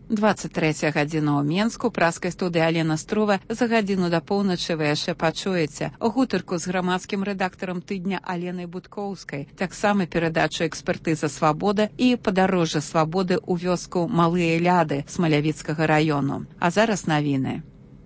23 гадзіна ў Менску, праскай студыі Алена Струва. За гадзіну да поўначы вы яшчэ пачуеце гутарку з грамадскім рэдактарам тыдня Аленай Будкоўскай, таксама перадачу экспертыза «Свабода» і падарожжа «Свабоды» ў вёску Малыя Ляды Смалявіцкага раёну. А зараз навіны.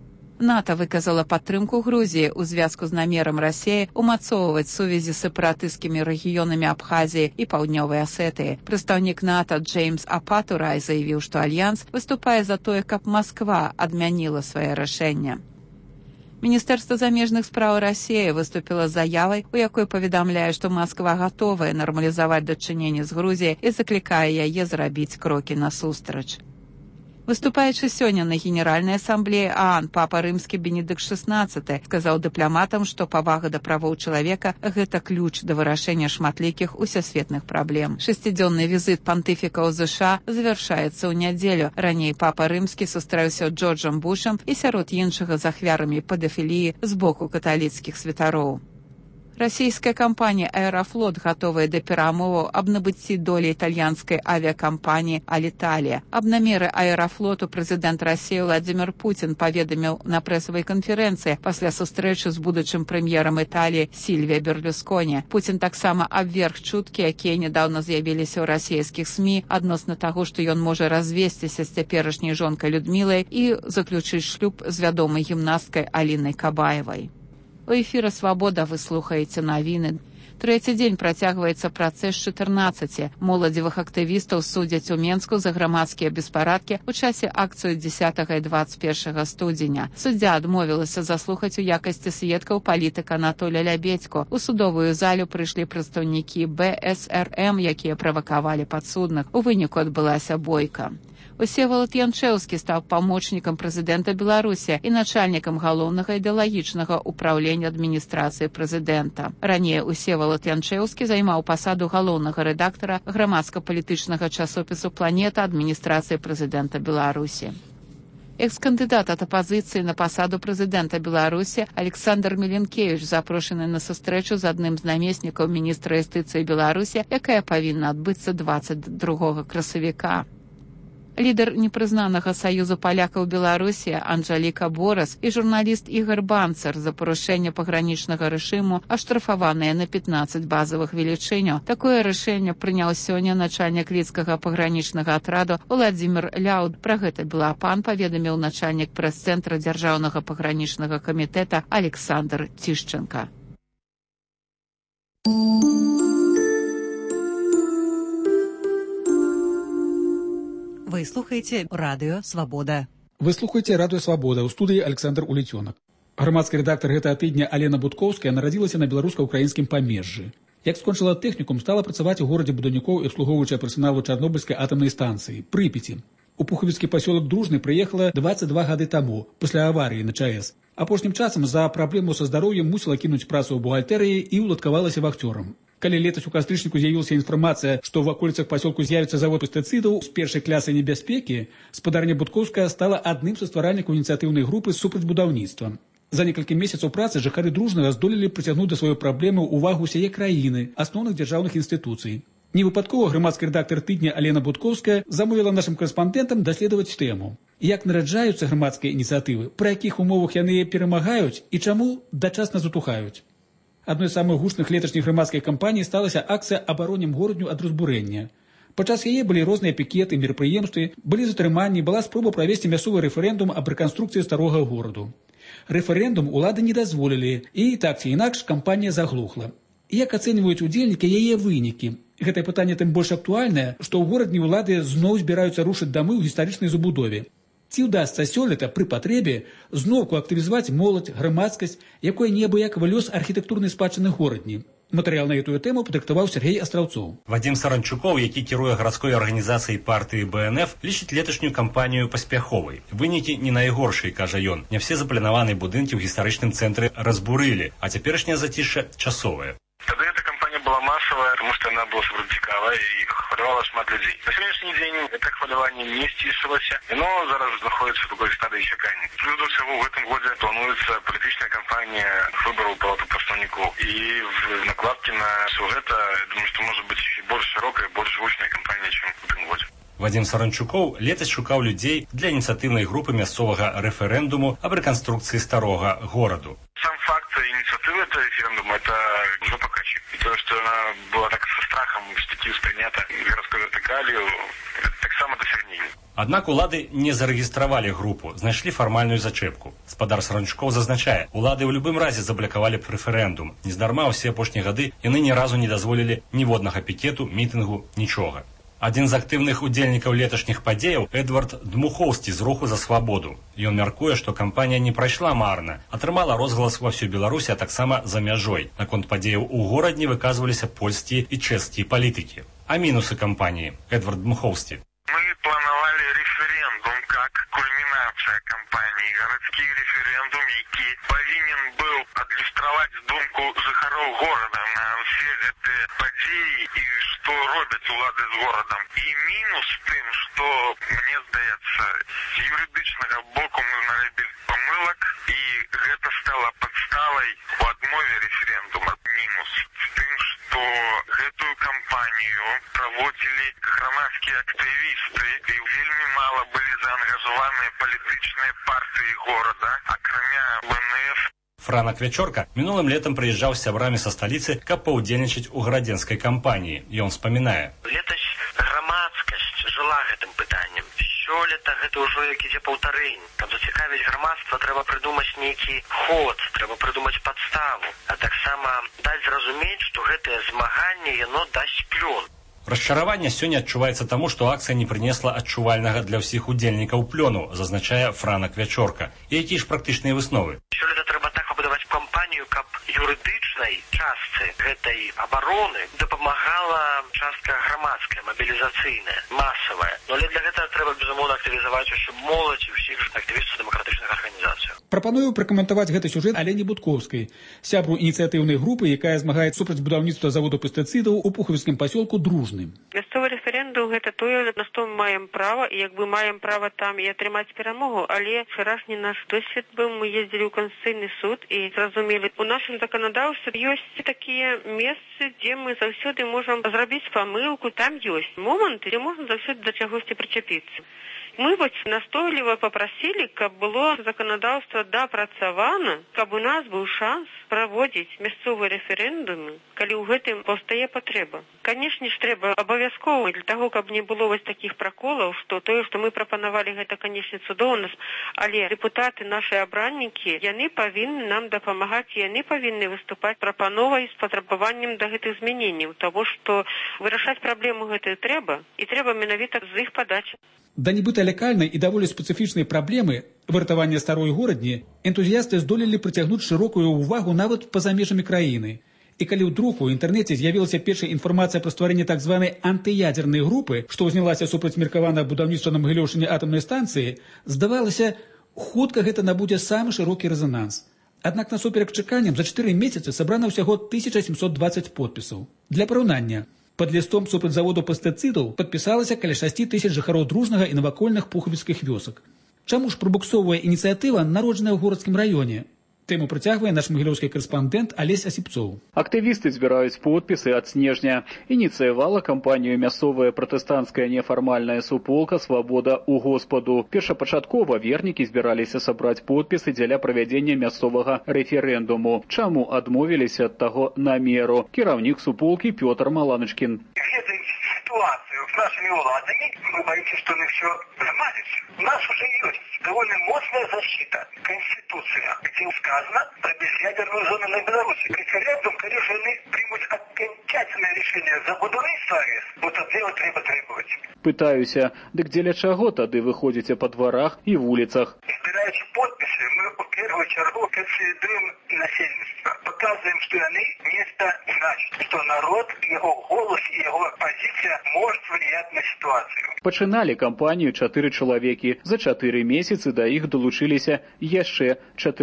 НАТО выказала падтрымку Грузіі ў звязку з намерам Расіі умацоўваць сувязі з сепаратысцкімі рэгіёнамі Абхазіі і Паўднёвай Асетыі. Прадстаўнік НАТО Джеймс Апатурай заявіў, што Альянс выступае за тое, каб Масква адмяніла свае рашэнне. Міністэрства замежных спраў Расіі выступіла з заявай, у якой паведамляе, што Масква гатовая нармалізаваць дачыненні з Грузіяй і заклікае яе зрабіць крокі насустрач. Выступаючы сёння на Генеральнай асамблеі ААН, папа рымскі Бенедыкт XVI сказаў дыпламатам, што павага да правоў чалавека – гэта ключ да вырашэння шматлікіх усесветных праблем. 6-дзённы візіт пантыфіка ў ЗША завяршаецца ў нядзелю. Раней папа рымскі сустрэўся з Джорджам Бушам і сярод іншага з ахвярамі педафіліі з боку каталіцкіх святароў. Расійская кампанія «Аэрафлот» гатовая да перамоваў аб набыцці долі італьянскай авіякампаніі «Аліталія». Аб намеры «Аэрафлоту» прэзідэнт Расіі Владзімір Пуцін паведаміў на прэсавай канферэнцыі пасля сустрэчы з будучым прэм'ерам Італіі Сільвія Берлюсконі. Пуцін таксама абверг чуткі, якія нядаўна з'явіліся ў расійскіх СМІ адносна таго, што ён можа развесціся з цяперашняй жонкай Людмілай і заключыць шлюб з вядомай гімнасткай Алінай Кабаевай. У эфіры «Свабода» вы слухаеце навіны. Трэці дзень працягваецца працэс 14 моладзевых актывістаў судзяць у Менску за грамадскія беспарадкі ў часе акцыю 10 і 21 студзеня. Суддзя адмовілася заслухаць у якасці сведкаў палітыка Анатоля Лябедзьку. У судовую залю прыйшлі прадстаўнікі БСРМ, якія правакавалі падсудных. У выніку адбылася бойка. Усевалад Янчэўскі стаў памочнікам прэзідэнта Беларусі і начальнікам галоўнага ідэалагічнага ўпраўлення адміністрацыі прэзідэнта. Раней Усевалад Янчэўскі займаў пасаду галоўнага рэдактара грамадска-палітычнага часопісу «Планета» адміністрацыі прэзідэнта Беларусі. Экс-кандыдат ад апазіцыі на пасаду прэзідэнта Беларусі Александр Меленкевіч запрошаны на сустрэчу з адным з намеснікаў міністра юстыцыі Беларусі, якая павінна адбыцца 22 красавіка. Лідар непрызнанага саюзу палякаў Беларусі Анжаліка Борас і журналіст Ігор Банцар за парушэнне пагранічнага рэжыму аштрафаваныя на 15 базавых велічыняў. Такое рашэнне прыняў сёння начальнік лідскага пагранічнага атраду Владзімір Ляуд. Пра гэта Белапан паведаміў начальнік прэс-цэнтра дзяржаўнага пагранічнага камітэта Александр Цішченка. Вы слухаете радыё «Свабода». Вы слухаете радыё «Свабода», у студыі Александр Улецёнак. Грамадскі рэдактар гэтага тыдня Алена Будкоўская нарадзілася на беларуска-украінскім памежжы. Як скончыла тэхнікум, стала працаваць у горадзе будаўнікоў і абслугоўваючай персаналу Чарнобыльскай атамнай станцыі, Прыпяці. У пухавіцкі пасёлак Дружны прыехала 22 гады таму, пасля аварыі на ЧАЭС. Апошнім часам за праблему са здароўем мусіла кінуць працу ў бухгалтэрыі і ўладкавалася вахцёрам. Калі летась у кастрычніку з'явілася інфармацыя, што ў ваколіцах пасёлку з'явіцца завод пестыцыдаў з першай класы небяспекі, спадарня Будкоўская стала адным са стваральнікаў ініцыятыўнай групы супраць будаўніцтва. За некалькі месяцаў працы жыхары Дружнага здолелі прыцягнуць да сваёй праблемы ўвагу ўсяе краіны, асноўных дзяржаўных інстытуцый. Невыпадкова грамадскі рэдактар тыдня Алена Будкоўская замовіла нашым карэспандэнтам даследаваць тэму. Як нараджаюцца грамадскія ініцыятывы, пры якіх умовах яны перамагаюць і чаму дачасна затухаюць. Адной з самых гучных леташніх грамадскіх кампаній сталася акцыя «Абаронім горадню ад разбурэння». Падчас яе былі розныя пікеты, мерапрыемствы, былі затрыманні, была спроба правесці мясцовы рэферэндум аб рэканструкцыі старога гораду. Рэферэндум улады не дазволілі, і так ці інакш кампанія заглухла. Як ацэньваюць удзельнікі яе вынікі? Гэтае пытанне тым больш актуальнае, што ў горадні ўлады зноў збіраюцца рушыць дамы ў гістарычнай забудове. Ці ўдасца сёлета пры патрэбе зноўку актывізаваць моладзь, грамадскасць, якое неабыякавы лёс архітэктурнай спадчыны горадні? Матэрыял на гэтую тэму падрыхтаваў Сергей Астраўцоў. Вадзім Саранчукоў, які кіруе гарадской арганізацыяй партыі БНФ, лічыць леташнюю кампанію паспяховай. Вынікі не найгоршыя, кажа ён. Не все запланаваныя будынкі ў гістарычным цэнтры разбурылі, а цяперашняе зацішша часовае. Тады эта кампанія была масавая, тому што яна была супраць цікавая і хвалявала шмат людзей. На сённяшні дзень гэта хваляванне не сцішылася, яно зараз знаходіцца ў такой стадыі чакання. Плюс да ўсяго ў гэтым годзе плануецца палітычная кампанія выбараў палаты прадстаўнікоў. І в накладкі на ўсё гэта, я думаю, што можа быць больш шырокая, больш гучная кампанія, чым у тым годзе. Вадзім Саранчукоў летась шукаў людзей для ініцыятыўнай групы мясцовага рэферэндуму аб рэканструкцыі старога гораду. Сам факт инициативы этого референдума – это жопа качи. И то, что она была так со страхом в статье воспринята городской вертикалью, это так само досягнение. Аднак улады не зарэгістравалі групу, знайшлі фармальную зачэпку. Спадар Саранчукоў зазначае, улады ў любым разе заблакавалі рэферэндум. Нездарма ўсе апошнія гады яны ні разу не дазволілі ніводнага пікету, мітынгу, нічога. Адзін з актыўных удзельнікаў леташніх падзеяў Эдвард Дмухоўскі з руху за свабоду. Ён мяркуе, што кампанія не прайшла марна, атрымала розгалас ва ўсёй Беларусі, а таксама за мяжой. Наконт падзеяў у горадні выказваліся польскія і чэшскія палітыкі. А мінусы кампаніі. Эдвард Дмухоўскі. Мы планировали референдум как кульминация кампании. Городский референдум, який повинен был адлюстровать думку жыхароў города на все эти подеи и что робят улады с городом. И минус тем, что, мне здаецца, с юридичного боку мы наробили помылок, и это стало подставой в отмове референдума. Минус тем, что эту кампанию проводили громадские активисты, и вельми мало были заангажированы политичные партии города, а кроме БНФ. Франак Вячорка мінулым летам прыязджаў з сябрамі са сталіцы, каб паўдзельнічаць у гарадзенскай кампаніі. Ён спамінае. Летась грамадскасць жыла гэтым пытаннем. Сёлета гэта ўжо як ідзе паўтарэнне. Каб зацікавіць грамадства, трэба прыдумаць нейкі ход, трэба прыдумаць падставу, а таксама даць зразумець, што гэтае змаганне яно дасць плён. Расчараванне сёння адчуваецца таму, што акцыя не прынесла адчувальнага для ўсіх удзельнікаў плёну, зазначае Франак Вячорка. І якія ж практычныя высновы? Сёлета трэба так пабудаваць кампанію, каб юрыдычнай частцы гэтай абароны дапамагала частка грамадская, мабілізацыйная, масавая. Но для гэтага трэба, безумоўна, актывізаваць усю моладзь і ўсіх актывістаў дэмакратычных арганізацый. Прапаную пракаментаваць гэты сюжэт Алене Будкоўскай, сябру ініцыятыўнай групы, якая змагаецца супраць будаўніцтва заводу пестыцыдаў у Пухавіцкім пасёлку Дружным. Мясцовы рэферэндум гэта тое, на што мы маем права, і як бы маем права там і атрымаць перамогу, але вчарашні наш досвед быў, мы ездзілі ў Констытуцыйны суд і зразумелі, у нашым заканадаўстве ёсць такія месцы, дзе мы заўсёды можам зрабіць памылку, там ёсць моманты, дзе можна заўсёды да чагосьці прычапіцца. Мы вось настойліва папрасілі, каб было заканадаўства дапрацавана, каб у нас быў шанс праводзіць мясцовыя рэферэндумы, калі ў гэтым паўстае патрэба. Канешне ж, трэба абавязкова для таго, каб не было вось такіх праколаў, што тое, што мы прапанавалі, гэта, канешне, цудоўна, але дэпутаты, нашы абраннікі, яны павінны нам дапамагаць, яны павінны выступаць прапановай з патрабаваннем да гэтых змяненняў, таго, што вырашаць праблему гэтую трэба, і трэба менавіта з іх падачы. Да нібыта лякальнай і даволі спецыфічнай праблемы выратавання старой горадні энтузіясты здолелі прыцягнуць шырокую ўвагу нават па-за межамі краіны. І калі ў друку ў інтэрнэце з'явілася першая інфармацыя пра стварэнне так званай антыядзернай групы, што ўзнялася супраць меркаванага будаўніцтва на Магілёўшчыне атамнай станцыі, здавалася, хутка гэта набудзе самы шырокі рэзананс. Аднак насуперак чаканням за 4 месяцы сабрана ўсяго 1720 подпісаў. Для параўнання, пад лістом супраць заводу пестыцыдаў падпісалася каля 6 000 жыхароў Дружнага і навакольных пухавіцкіх вёсак. Чаму ж прабуксоўвае ініцыятыва, народжаная ў горадскім раёне? Тэму працягвае наш магілёўскі карэспандэнт Алесь Асіпцоў. Актывісты збіраюць подпісы ад снежня. Ініцыявала кампанію мясцовая пратэстанцкая нефармальная суполка «Свабода ў Господу». Першапачаткова вернікі збіраліся сабраць подпісы дзеля правядзення мясцовага рэферэндуму. Чаму адмовіліся ад таго намеру? Кіраўнік суполкі Пётр Маланачкін. Ситуацию с нашими уладами, мы боимся, что мы все замазится. У нас уже есть довольно мощная защита. Конституция, где сказано про безъядерную зону на Беларуси. Референдум, конечно, они примут окончательное решение за будаўніцтва АЭС. Вот от этого треба требовать. Пытаюся, дык дзеля чаго тады выходзіце па дварах і вуліцах? Збираючи подписи, мы в первую чергу консолидуем насельніцтва. Показываем, что они место значит, что народ, его голос и его позиция может влиять на ситуацию. Пачыналі кампанію 4 чалавекі. За 4 месяцы да іх далучыліся яшчэ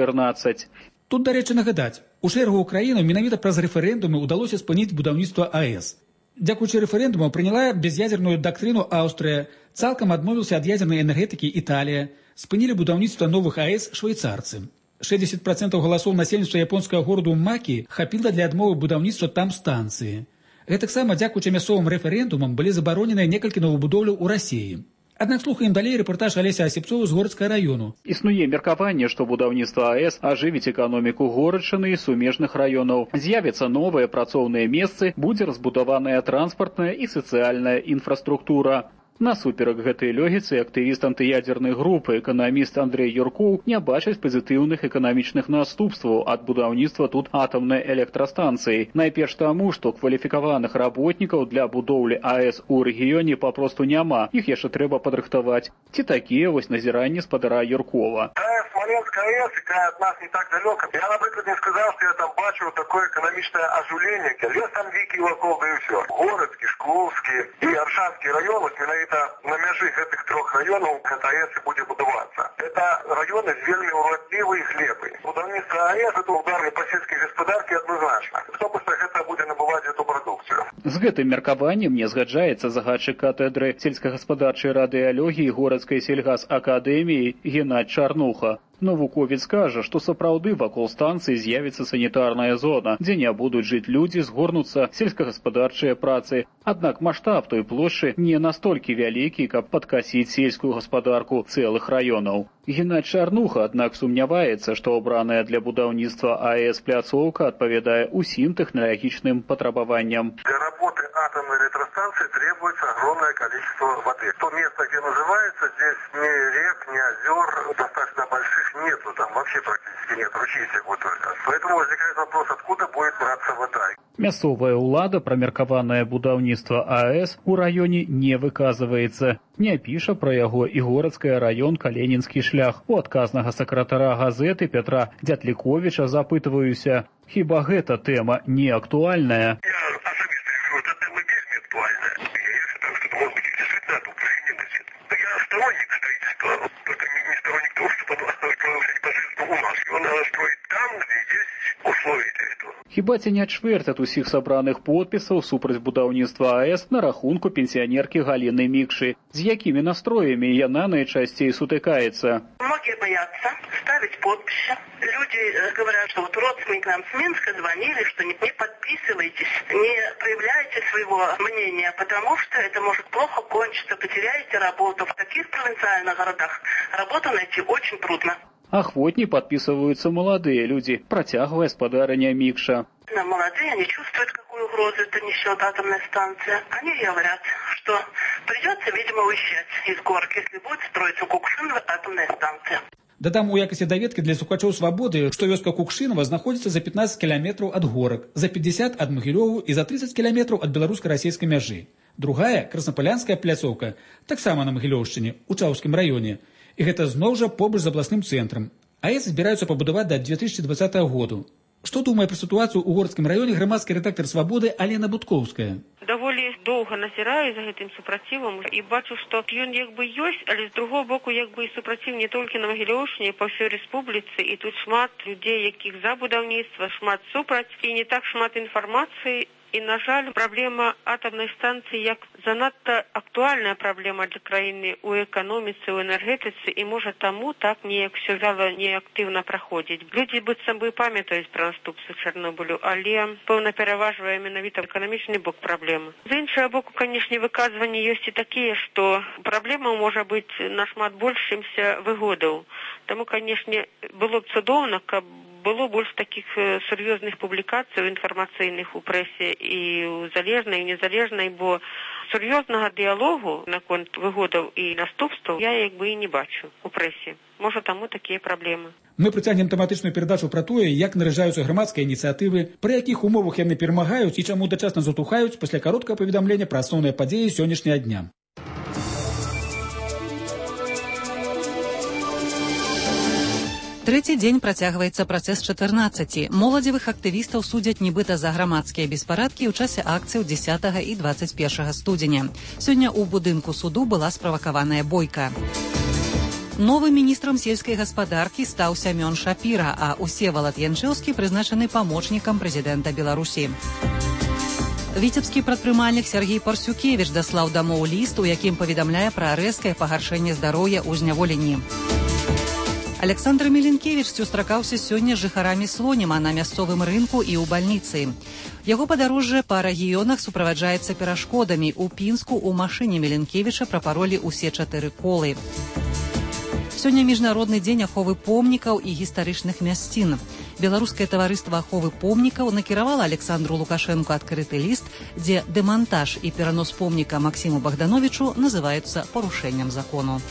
14. Тут, дарэчы, нагадаць, у шэрагу краіну менавіта праз рэферэндумы ўдалося спыніць будаўніцтва АЭС. Дзякуючы рэферэндуму прыняла без'ядерную дактрыну Аўстрыя, цалкам адмовілася ад ядзернай энергетыкі Італія, спынілі будаўніцтва новых АЭС швейцарцы. 60% галасоў насельніцтва японскага гораду Макі хапіла для адмовы будаўніцтва там станцыі. Гэтаксама дзякуючы мясцовым рэферэндумам былі забароненыя некалькі новабудоўляў у Расіі. Аднак слухаем далей рэпартаж Алеся Асіпцова з Горацкага раёну. Існуе меркаванне, што будаўніцтва АЭС ажывіць эканоміку Горачыны і сумежных раёнаў. З'явяцца новыя працоўныя месцы, будзе разбудаваная транспартная і сацыяльная інфраструктура. Насуперак гэтай логіцы актывіст антыядзернай групы, эканаміст Андрей Юркоў, не бачыць пазітыўных эканамічных наступстваў ад будаўніцтва тут атамнай электрастанцыі. Найперш таму, што кваліфікаваных работнікаў для будоўлі АЭС у рэгіёне папросту няма. Іх яшчэ трэба падрыхтаваць. Ці такія вось назіранні спадара Юркова. Смоленская АЭС, якая от нас не так далеко. Я, например, не сказал, что я там бачу такое экономичное оживление. Лес там дикий вокруг, да и все. Городский, Шкловский и Аршанский район, вот на межи этих трех районов эта АЭС и будет будоваться. Это районы вельми уродливые и хлебные. Будовництво АЭС это удары по сельской господарке однозначно. Кто после этого будет набывать эту продукцию? З гэтым меркаваннем не згаджаецца загадчык катедры сельскагаспадарчай радыялогіі Горацкай сельгасакадэміі Геннадзь Чарнуха. Навуковец кажа, што сапраўды вакол станцыі з'явіцца санітарная зона, дзе не будуць жыць людзі, згорнуцца сельскагаспадарчыя працы. Аднак маштаб той плошчы не настолькі вялікі, каб падкасіць сельскую гаспадарку цэлых раёнаў. Геннадзь Чарнуха, аднак, сумняваецца, што обраная для будаўніцтва АЭС пляцоўка адпавядае усім тэхналагічным патрабаванням. Для работы атомной электростанции требуется огромное количество воды. То место, где называется, здесь ни рек, ни озер достаточно больших нету, там вообще практически нет, ручей всего только. Поэтому возникает вопрос, откуда будет браться вода. Мясцовая ўлада пра меркаванае будаўніцтва АЭС у раёне не выказваецца. Не піша пра яго і Горацкая раён Каленінскі шлях. У адказнага сакратара газеты Петра Дятліковіча запытваюся, хіба гэта тэма не актуальная? Я особисто вижу, эта тема весьма актуальная. Я считаю, что, может быть, действительно от Украины носит. Я сторонник строительства, только не сторонник того, чтобы строилось непосредственно у нас. Его надо строить там, где есть условия для этого. Хіба ці не чвэрць ад усіх сабраных подпісаў супраць будаўніцтва АЭС на рахунку пенсіянеркі Галіны Мікшы, з якімі настроямі яна найчасцей сутыкаецца? Многие боятся ставить подписи. Люди говорят, что вот родственники нам с Минска звонили, что не подписывайтесь, не проявляйте своего мнения, потому что это может плохо кончиться, потеряете работу. В таких провинциальных городах работу найти очень трудно. Ахвотней подписываются молодые люди, працягвае спадарыня Мікша. Молодые, они чувствуют, какую угрозу это несет атомная станция. Они говорят, что придется, видимо, уезжать из горки, если будет строиться Кукшинова атомная станция. Дадам у якасці даведкі для слухачоў свабоды, што вёска Кукшынова знаходзіцца за 15 кіламетраў ад горак, за 50 ад Магілёву і за 30 кіламетраў ад беларуска-расійскай мяжы. Другая, краснапалянская пляцоўка, таксама на Магілёўшчыне, у Чаўскім раёне. І гэта зноў жа побач з абласным цэнтрам. АЭС збіраюцца пабудаваць да 2020 году. Што думае пра сітуацыю ў Горацкім раёне грамадскі рэдактар «Свабоды» Алена Будкоўская? Даволі доўга назіраю за гэтым супрацівам і бачу, што ён як бы ёсць, але з другого боку як бы і супраціў не толькі на Магілёўшчыне, па ўсёй рэспубліцы, і тут шмат людзей, якіх за будаўніцтва, шмат супраць, і не так шмат інфармацыі. І, на жаль, праблема атомной станції як занадто актуальная праблема для країни у економіці, у енергетиці, і може тому так неяк все вяло, неактивно проходить. Люди быццам бы пам'ятають про наступство Чорнобилю, але певно переважує менавіта економічний бок проблеми. З іншого боку, конечно, виказування є і такі, що проблема може бути нашмат більш, чимся вигодов. Тому, конечно, було б цудовно, каб было больше таких серьезных публикаций информационных у прессе и у залежной, и незалежной, бо серьезного диалогу наконт вигодов и наступствов я як бы и не бачу у прессе. Может, тому такие проблемы. Мы прыцягнем тэматычную перадачу пра тое, як нараджаюцца грамадскія ініцыятывы, пры якіх умовах яны перамагаюць і чаму дачасна затухаюць пасля кароткага паведамлення пра асноўныя падзеі сённяшняга дня. Трэці дзень працягваецца працэс 14. Моладзевых актывістаў судзяць нібыта за грамадскія беспарадкі ў часе акцыяў 10 і 21 студзеня. Сёння ў будынку суду была справакаваная бойка. Новым міністрам сельскай гаспадаркі стаў Сямён Шапіра, а Усевалад Янчэўскі прызначаны памочнікам прэзідэнта Беларусі. Віцебскі прадпрымальнік Сергей Парсюкевіч даслаў дамоў ліст, у якім паведамляе пра рэзкае пагаршэнне здароўя ў зняволенні. Александр Меленкевич сустракаўся сёння з жыхарамі Слоніма на мясцовым рынку і ў бальніцы. Яго падарожжа па рэгіёнах суправаджаецца перашкодамі. У Пінску ў машыне Меленкевіча прапаролі ўсе 4 колы. Сёння міжнародны дзень аховы помнікаў і гістарычных мясцін. Беларускае таварыства аховы помнікаў накіравала Александру Лукашэнку адкрыты ліст, дзе дэмантаж і перанос помніка Максіму Богдановичу называюцца парушэннем закону.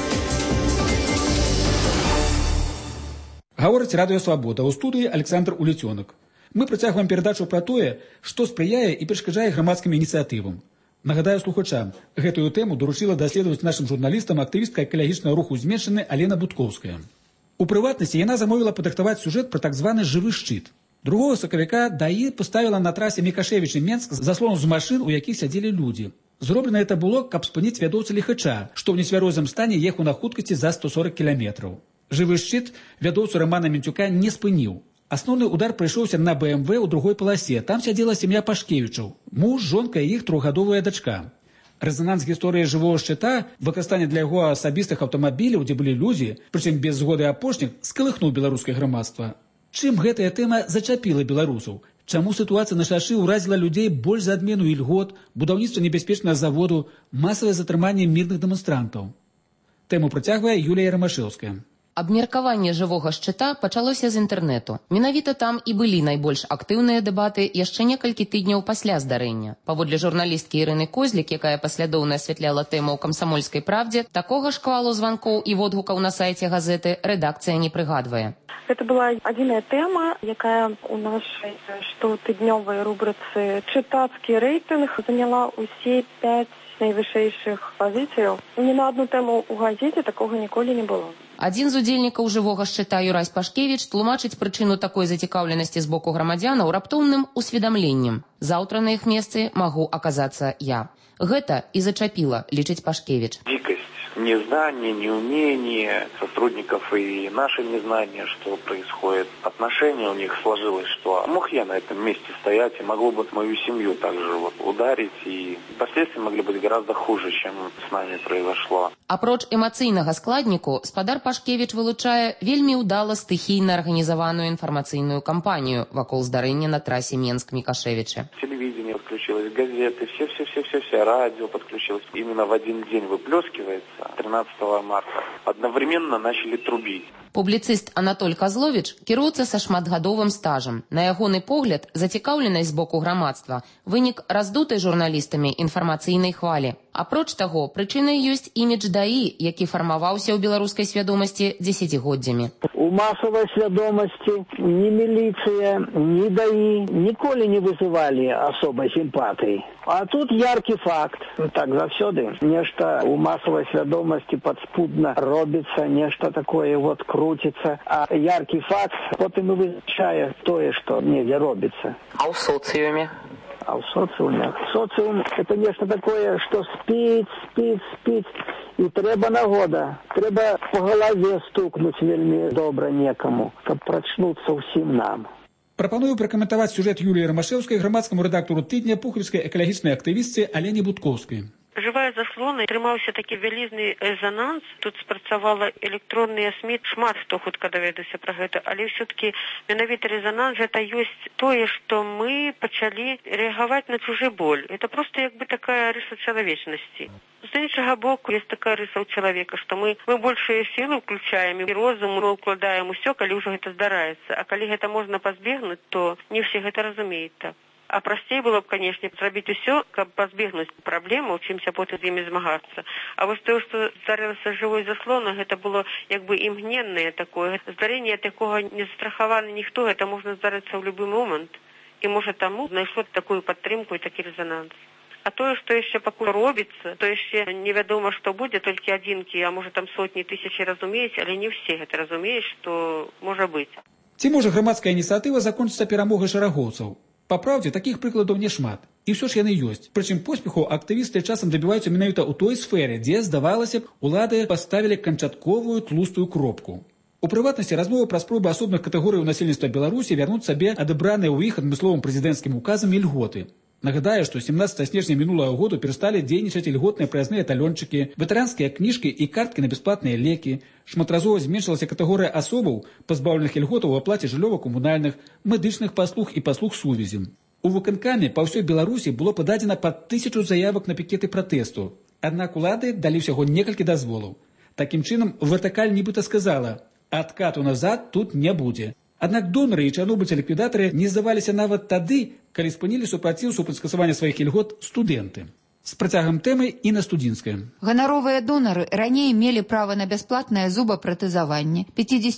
Гаворыць Радыё Свабода, у студыі Александр Уліцёнак. Мы працягваем перадачу пра тое, што спрыяе і перашкаджае грамадскім ініцыятывам. Нагадаю слухачам, гэтую тэму даручыла даследаваць нашым журналістам актывістка экалагічнага руху «Зменшаны» Алена Будкоўская. У прыватнасці яна замовіла падрыхтаваць сюжэт пра так званы жывы шчыт. 2 сакавіка ДАІ паставіла на трасе Мікашевіч-Менск заслон з машын, у якіх сядзелі людзі. Зроблена гэта было, каб спыніць вядоўца ліхача, што ў нецвярозым стане ехаў на хуткасці за 140 кіламетраў. Жывы шчыт вядоўцу Романа Мінцюка не спыніў. Асноўны удар прыйшоўся на БМВ ў другой паласе. Там сядзела сям'я Пашкевічаў, муж, жонка і іх 3-гадовая дачка. Рэзананс гісторыі жывого шчыта, выкарыстанне для яго асабістых аўтамабіляў, дзе былі людзі, прычым без згоды апошніх, скалыхнуў беларускае грамадства. Чым гэтая тэма зачапіла беларусаў? Чаму сітуацыя на шашы ўразіла людзей больш за адмену ільгот, будаўніцтва небяспечнага заводу, масавае затрыманне мірных дэманстрантаў? Тэму працягвае Юлія Рамашэўская. Абмеркаванне жывога шчыта пачалося з інтэрнэту. Менавіта там і былі найбольш актыўныя дэбаты яшчэ некалькі тыдняў пасля здарэння. Паводле журналісткі Ірыны Козлік, якая паслядоўна асвятляла тэму ў «Камсамольскай правдзе», такога шквалу званкоў і водгукаў на сайце газеты рэдакцыя не прыгадвае. Гэта была адзіная тэма, якая ў нашай штотыднёвай рубрыцы «Чытацкі рэйтынг» заняла ўсе 5 найвышэйшых пазіцыяў. Ні на адну тэму ў газеце такога ніколі не было. Адзін з удзельнікаў жывога шчыта Юрась Пашкевіч тлумачыць прычыну такой зацікаўленасці з боку грамадзянаў раптоўным усведамленнем. Заўтра на іх месцы магу аказацца я. Гэта і зачапіла, лічыць Пашкевіч. Незнание, неумение сотрудников и наше незнание, что происходит. Отношение у них сложилось, что мог я на этом месте стоять и могло бы мою семью также ударить, и последствия могли быть гораздо хуже, чем с нами произошло. Апроч эмацыйнага складніку, спадар Пашкевіч вылучае вельмі ўдала стыхійна арганізаваную інфармацыйную кампанію вакол здарэння на трасе Менск-Мікашевіча. Телевидение подключилось, газеты, все, радио подключилось. Именно в один день выплескивается. 13 марта. Одновременно начали трубить. Публіцыст Анатоль Казловіч – кіроўца са шматгадовым стажам. На ягоны погляд, зацікаўленасць з боку грамадства – вынік раздутай журналістамі інфармацыйнай хвалі. Апроч таго, прычынай ёсць імідж ДАІ, які фармаваўся ў беларускай свядомасці дзесяцігоддзямі. У масавай свядомасці ні міліцыя, ні ДАІ ніколі не вызывалі асобай сімпатыі. А тут яркі факт. Так заўсёды. Нешта у масавай свядомасці падспудна робіцца, нешта такое крутится, а яркий факт потом и вызначае тое, что недзе робіцца. А ў социуме? А в социуме? Социум – это нечто такое, что спит, и трэба нагода. Трэба по голове стукнуть вельмі добра некому, каб прачнуцца ўсім нам. Прапаную пракаментаваць сюжэт Юліі Рамашэўскай грамадскаму рэдактару тыдня пухавіцкай экалагічнай актывістцы Алене Будкоўскай. Жывая заслона, трымаўся такі вялізны рэзананс. Тут спрацавала электронныя СМІ, шмат хто хутка даведаўся пра гэта, але ўсё-такі менавіта рэзананс гэта ёсць тое, што мы пачалі рэагаваць на чужы боль. Это просто як бы такая рыса чалавечнасці. З іншага боку, ёсць такая рыса ў чалавека, што мы большыя сілы ўключаем і розум укладаем усё, калі ўжо гэта здараецца. А калі гэта можна пазбегнуць, то не ўсе гэта разумеюць так. А прасцей было б, канешне, зрабіць усё, каб пазбегнуць праблемаў, чымся потым з імі змагацца. А вось тое, што здарылася з жывой заслонай, гэта было як бы імгненнае такое. Здарэнне такога не застрахаваны ніхто, гэта можна здарыцца ў любы момант. І можа таму знайшло такую падтрымку і такі рэзананс. А тое, што яшчэ пакуль робіцца, то яшчэ невядома, што будзе, толькі адзінкі, а можа там сотні, тысячы разумеюць, але не ўсе гэта разумеюць, што можа быць. Ці можа грамадская ініцыятыва закончыцца перамогай шэрагоўцаў? Па праўдзе, такіх прыкладаў няшмат. І ўсё ж яны ёсць. Прычым поспеху актывісты часам дабіваюцца менавіта ў той сферы, дзе, здавалася б, улады паставілі канчатковую тлустую кропку. У прыватнасці размова пра спробы асобных катэгорый насельніцтва Беларусі вярнуць сабе адабраныя ў іх адмысловым прэзідэнцкім указам ільготы. Нагадаю, што 17 снежня мінулага году перасталі дзейнічаць льготныя праязныя талёнчыкі, ветэранскія кніжкі і карткі на бясплатныя лекі. Шматразова зменшылася катэгорыя асобаў, пазбаўленых льготаў у аплаце жыллёва-камунальных, медычных паслуг і паслуг сувязі. У выканкаме па ўсёй Беларусі было пададзена пад 1000 заявак на пікеты пратэсту. Аднак улады далі ўсяго некалькі дазволаў. Такім чынам, вертыкаль нібыта сказала, адкату назад тут не будзе. Аднак донары і чарнобыльцы-ліквідатары не здаваліся нават тады, калі спынілі супраціў супраць скасавання сваіх ільгот студэнты. З працягам тэмы Інна Студзінская. Ганаровыя донары раней мелі права на бясплатнае зубапратэзаванне,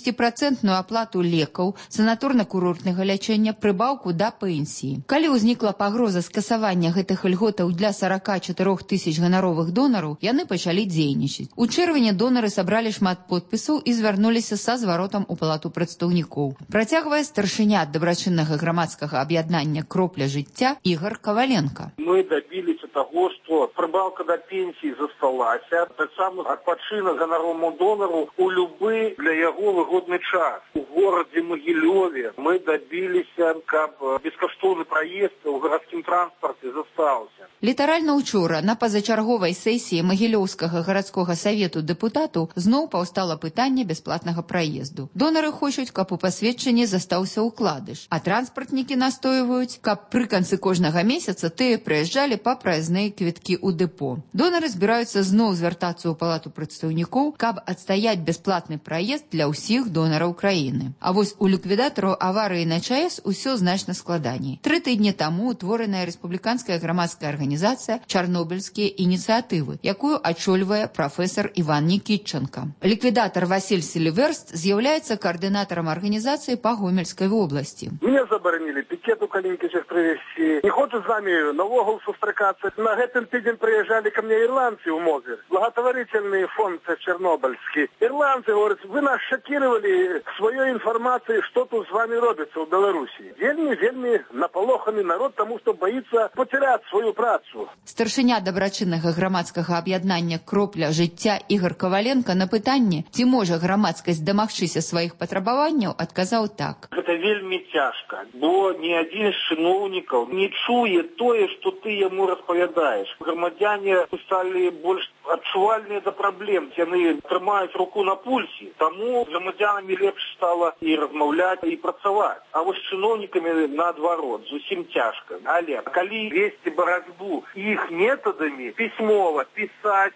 50% аплату лекаў, санаторна-курортнага лячэння, прыбаўку да пенсіі. Калі ўзнікла пагроза скасавання гэтых ільготаў для 44 000 ганаровых донараў, яны пачалі дзейнічаць. У чэрвені донары сабралі шмат подпісаў і звярнуліся са зваротам у палату прадстаўнікоў. Працягвае старшыня дабрачыннага грамадскага аб'яднання «Кропля жыцця» Ігор Коваленко. Мы добились того, что прибавка до пенсии засталася, так само адпачынак ганаровому донору у любы для яго выгодны час. У городе Могилеве мы добились, каб бескаштоўны праезд у гарадскім транспарце застаўся. Літаральна учора на пазачарговай сесіі Магілёўскага гарадскога савету дэпутатаў зноў паўстала пытанне бясплатнага праезду. Донары хочуць, каб у пасведчанні застаўся ўкладыш, а транспартнікі настойваюць, каб пры канцы кожнага месяца тыя прыязджалі па праязныя квіткі ў дэпо. Донары збіраюцца зноў звяртацца ў палату прадстаўнікоў, каб адстаяць бясплатны праезд для ўсіх донараў краіны. А вось у ліквідатараў аварыі на ЧАЭС усё значна складаней. 3 тыдні таму утвораная рэспубліканская грамадская арганізацыя «Чарнобыльскія ініцыятывы», якую ачольвае прафесар Іван Нікітченка. Ліквідатар Васіль Селіверст з'яўляецца координатаром организации по Гомельской области. Мне заборонили пикету Калинкичев привезти. Не хочет с нами на угол сустракаться. На этом тыдень приезжали ко мне ирландцы в Мозырь. Благотворительный фонд Чернобыльский. Ирландцы говорят, вы нас шокировали своей информацией, что тут с вами робится в Беларуси. Вельми наполоханный народ, тому что боится потерять свою працу. Старшыня дабрачыннага грамадскага аб'яднання «Кропля жыцця» Ігор Коваленко на пытанне, ці можа грамадскасць дамагчыся сваіх патрабаванняў, адказаў так. Это вельми тяжко, бо ни один из чиновников не чуе тое, что ты ему распавядаешь. Громадяне стали больше адчувальныя да праблем. Яны трымаюць руку на пульсе. Таму громадянамі лепш стала і размаўляць, і працаваць. А вось з чыноўнікамі наадварот, зусім цяжка. Але калі весці барацьбу іх метадамі, пісьмова, пісаць,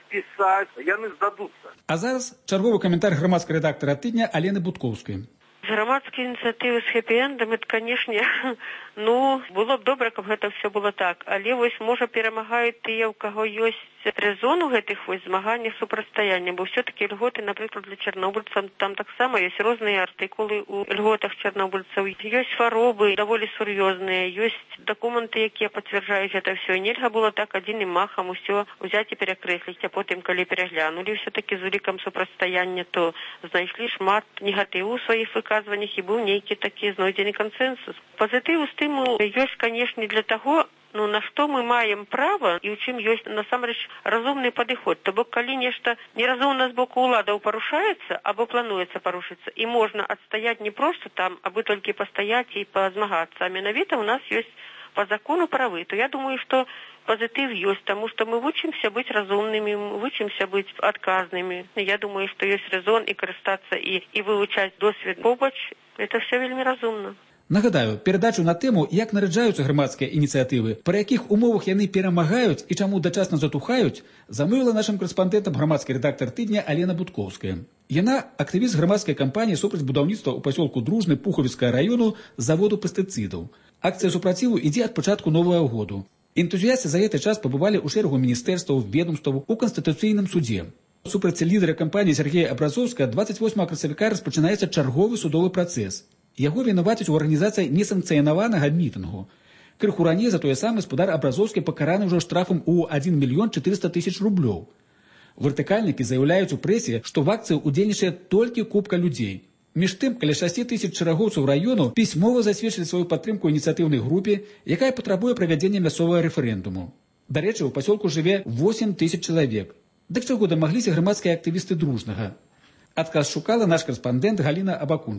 яны здадуцца. А зараз чарговы каментар грамадскага рэдактара тыдня Алены Будкоўскай. Громадские инициативы с хэппі-эндом, это, конечно, было б добра, каб гэта все было так. Але вось, можа, перамагаюць тыя, у каго ёсць резон у гэтых вось змаганнях супрацьстаяння, бо все-таки льготы, например, для чорнобыльцаў, там таксама есть розныя артыкулы у льготах чорнобыльцаў. Ёсць хваробы даволі сур'ёзныя, ёсць дакументы, якія пацвярджаюць гэта все. Нельга было так адзіным махам усё взять і перакрэсліць, а потым, калі пераглянули все-таки з улікам супрацьстаяння, то знайшлі шмат негатыву ў сваіх выказваннях і быў нейкі такі знойдзены кансенсус. Пазітыў, стымул ёсць, конечно, для таго, на што мы маем права і ў чым ёсць насамрэч разумны падыход. То бок, калі нешта неразумна з боку ўладаў парушаецца або плануецца парушыцца, і можна адстаяць не проста там, абы толькі пастаяць і пазмагацца, а менавіта у нас ёсць по закону правы, то я думаю, што позитив есть, потому что мы учимся быть разумными, мы учимся быть отказными. Я думаю, что есть резон и користаться, и вывучать досвід побач. Это все вельми разумно. Нагадаю, перадачу на тему, як нараджаюцца грамадскія ініцыятывы, пры якіх умовах яны перамагаюць і чаму дачасна затухаюць, замовіла нашым корэспандэнтам грамадскі рэдактар тыдня Алена Будкоўская. Яна актывіст грамадскай кампаніі супраць будаўніцтва ў пасёлку Дружны Пухавіцкага району заводу пестыцыдаў. Акцыя супраціву ідзе ад пачатку новага году. Энтузіясты за гэты час пабывалі ў шэрагу міністэрстваў, ведомстваў, у Канстытуцыйным судзе. Супраць лідара кампаніі Сергея Абразоўскага 28 красавіка распачынаецца чарговы судовы працэс. Яго вінавацяць у арганізацыі несанкцыянаванага мітынгу. Крыху раней за тое самае спадар Абразоўскі пакараны ўжо штрафам у 1 400 000 рублёў. Вертыкальнікі заяўляюць у прэсе, што в акцыі ўдзельнічае толькі купка людзей. Між тым, каля 6 000 чарагоўцаў району пісьмова засведчылі сваю падтрымку ініцыятыўнай групе, якая патрабуе правядзення мясцовага рэферэндуму. Дарэчы, у пасёлку жыве 8 000 чалавек. Дык чаго дамагліся грамадскія актывісты Дружнага? Адказ шукала наш корэспандэнт Галіна Абакунчык.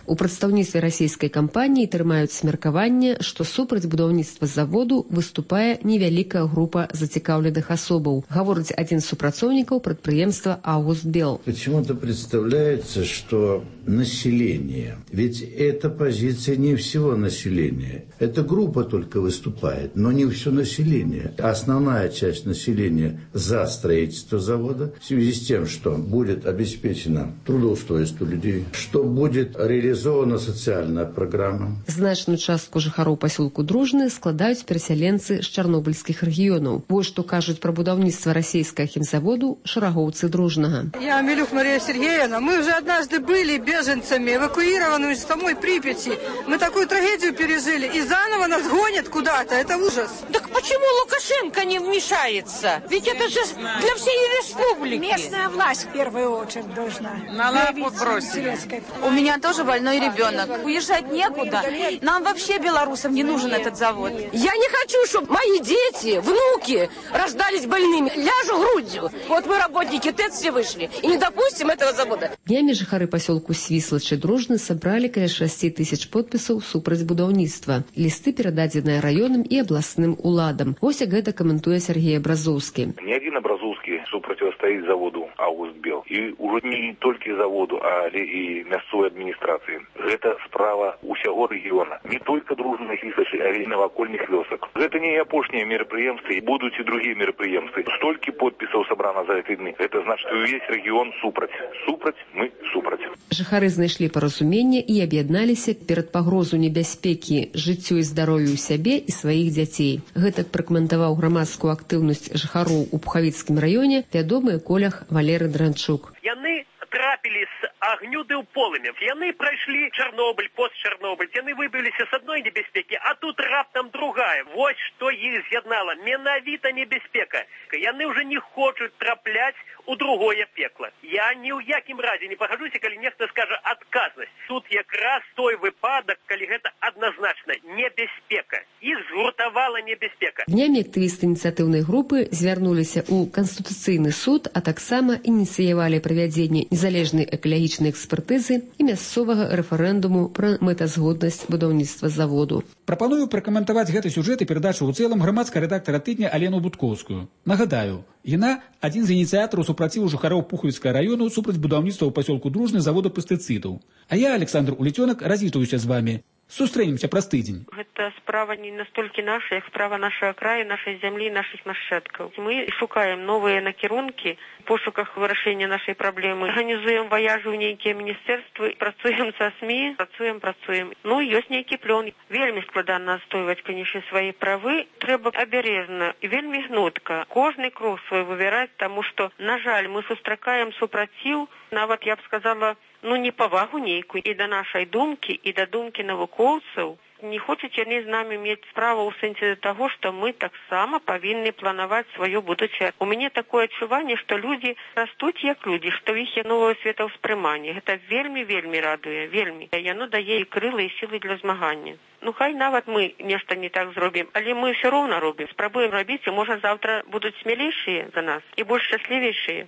У прадстаўніцтве расійскай кампаніі трымаюць меркаванне, што супраць будаўніцтва заводу выступае невялікая група зацікаўленых асобаў, гаворыць адзін з супрацоўнікаў прадпрыемства «Август Бел». Почему-то представляется, что население, ведь это позиция не всего населения. Эта группа только выступает, но не все население. Основная часть населения за строительство завода в связи с тем, что будет обеспечено трудоустройство людей, что будет реализована социальная программа. Значную частку жыхароў пасёлку Дружны складаюць перасяленцы з чарнобыльскіх рэгіёнаў. Вось што кажуць пра будаўніцтва расійскага хімзаводу шарагоўцы Дружнага. Я Милюк Мария Сергеевна. Мы уже однажды были беженцами, эвакуированы из самой Припяти. Мы такую трагедию пережили, и заново нас гонят куда-то. Это ужас. Так почему Лукашенко не вмешается? Ведь это же для всей республики. Местная власть в первую очередь должна. На лапу бросили. У меня тоже больной ребенок. Уезжать некуда. Нам вообще, белорусам, не нужен этот завод. Я не хочу, чтобы мои дети, внуки рождались больными. Ляжу грудью. Вот мы, работники ТЭЦ, все вышли. И не допустим этого завода. Днямі жыхары пасёлку Свіслачы Дружны сабралі каля 6 тысяч подпісаў супраць будаўніцтва. Лісты перададзеныя раёнам і абласным уладам. Вось як гэта каментуе Сергей Абразоўскі. Ни один Абразоўскі противостоит заводу «Август Бел». И уже не только заводу, а и мясцовой администрации. Это справа усяго региона. Не только Дружны, Свіслачы, а и навакольных вёсак. Это не апошние мероприемства, и будут и другие мероприемства. Столько подписов собрано за эти дни. Это значит, что весь регион супраць. Супраць, мы супраць. Жыхары знайшлі паразуменне і аб'ядналіся перад пагрозу небяспекі жыццю і здароўю сябе і сваіх дзяцей. Гэтак пракаментаваў грамадскую актыўнасць жыхароў у Пухавіцкім раёне вядомы эколог Валерый Дранчук. Яны трапілі з агню ды ў полымя. Яны прайшлі Чарнобыль, постчарнобыль. Яны выбіліся з адной небяспекі, а тут раптам другая. Вось што іх з'яднала. Менавіта небяспека. Яны ўжо не хочуць трапляць у другое пекло. Я ні ў якім разе не пагажуся, калі нехта скажа адказнасць. Тут якраз той выпадак, калі гэта адназначна небяспека. Іх згуртавала небяспека. Днямі актывісты ініцыятыўнай групы звярнуліся ў Канстытуцыйны суд, а таксама ініцыявалі правядзенне незалежнай экалагічнай экспертызы і мясцовага рэферэндуму пра мэтазгоднасць будаўніцтва заводу. Прапаную пракаментаваць гэты сюжэт і перадачу ў цэлым грамадская рэдактара тыдня Алену Будкоўскую. Нагадаю, яна адзін з ініцыятараў супраціву жыхароў Пухавіцкага раёну супраць будаўніцтва ў пасёлку Дружны завода пестыцыдаў. А я, Александр Уліцёнак, развітваюся з вамі. Сустрэнемся праз тыдзень. Гэта справа не настолькі наша, як справа нашага краю, нашай зямлі, нашых нашчадкаў. Мы шукаем новыя накірункі в пошуках вырашэння нашай праблемы. Арганізуем ваяжы ў нейкія міністэрствы, працуем са СМІ, працуем. Ну, ёсць нейкі плён. Вельмі складана адстойваць, канечне, свае правы. Трэба абережна і вельмі гнутка. Кожны крок свой выбіраць, таму што, на жаль, мы сустракаем супраціў, нават, я б сказала, непавагу нейкую і да нашай думкі, і да думкі навукоўцаў. Не хочуць яны з намі мець справу ў сэнсе таго, што мы таксама павінны планаваць сваё будучае. У мяне такое адчуванне, што людзі растуць як людзі, што ў іх є новае светаўспрыманне. Гэта вельмі радуе, вельмі. Яно дае і крылы, і сілы для змагання. Хай нават мы нешта не так зробім, але мы ўсё роўна робім. Спрабуем рабіць, і можа заўтра будуць смелейшыя за нас і больш шчаслівейшыя.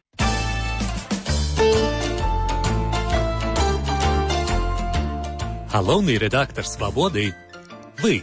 Галоўны рэдактар «Свабоды» – вы.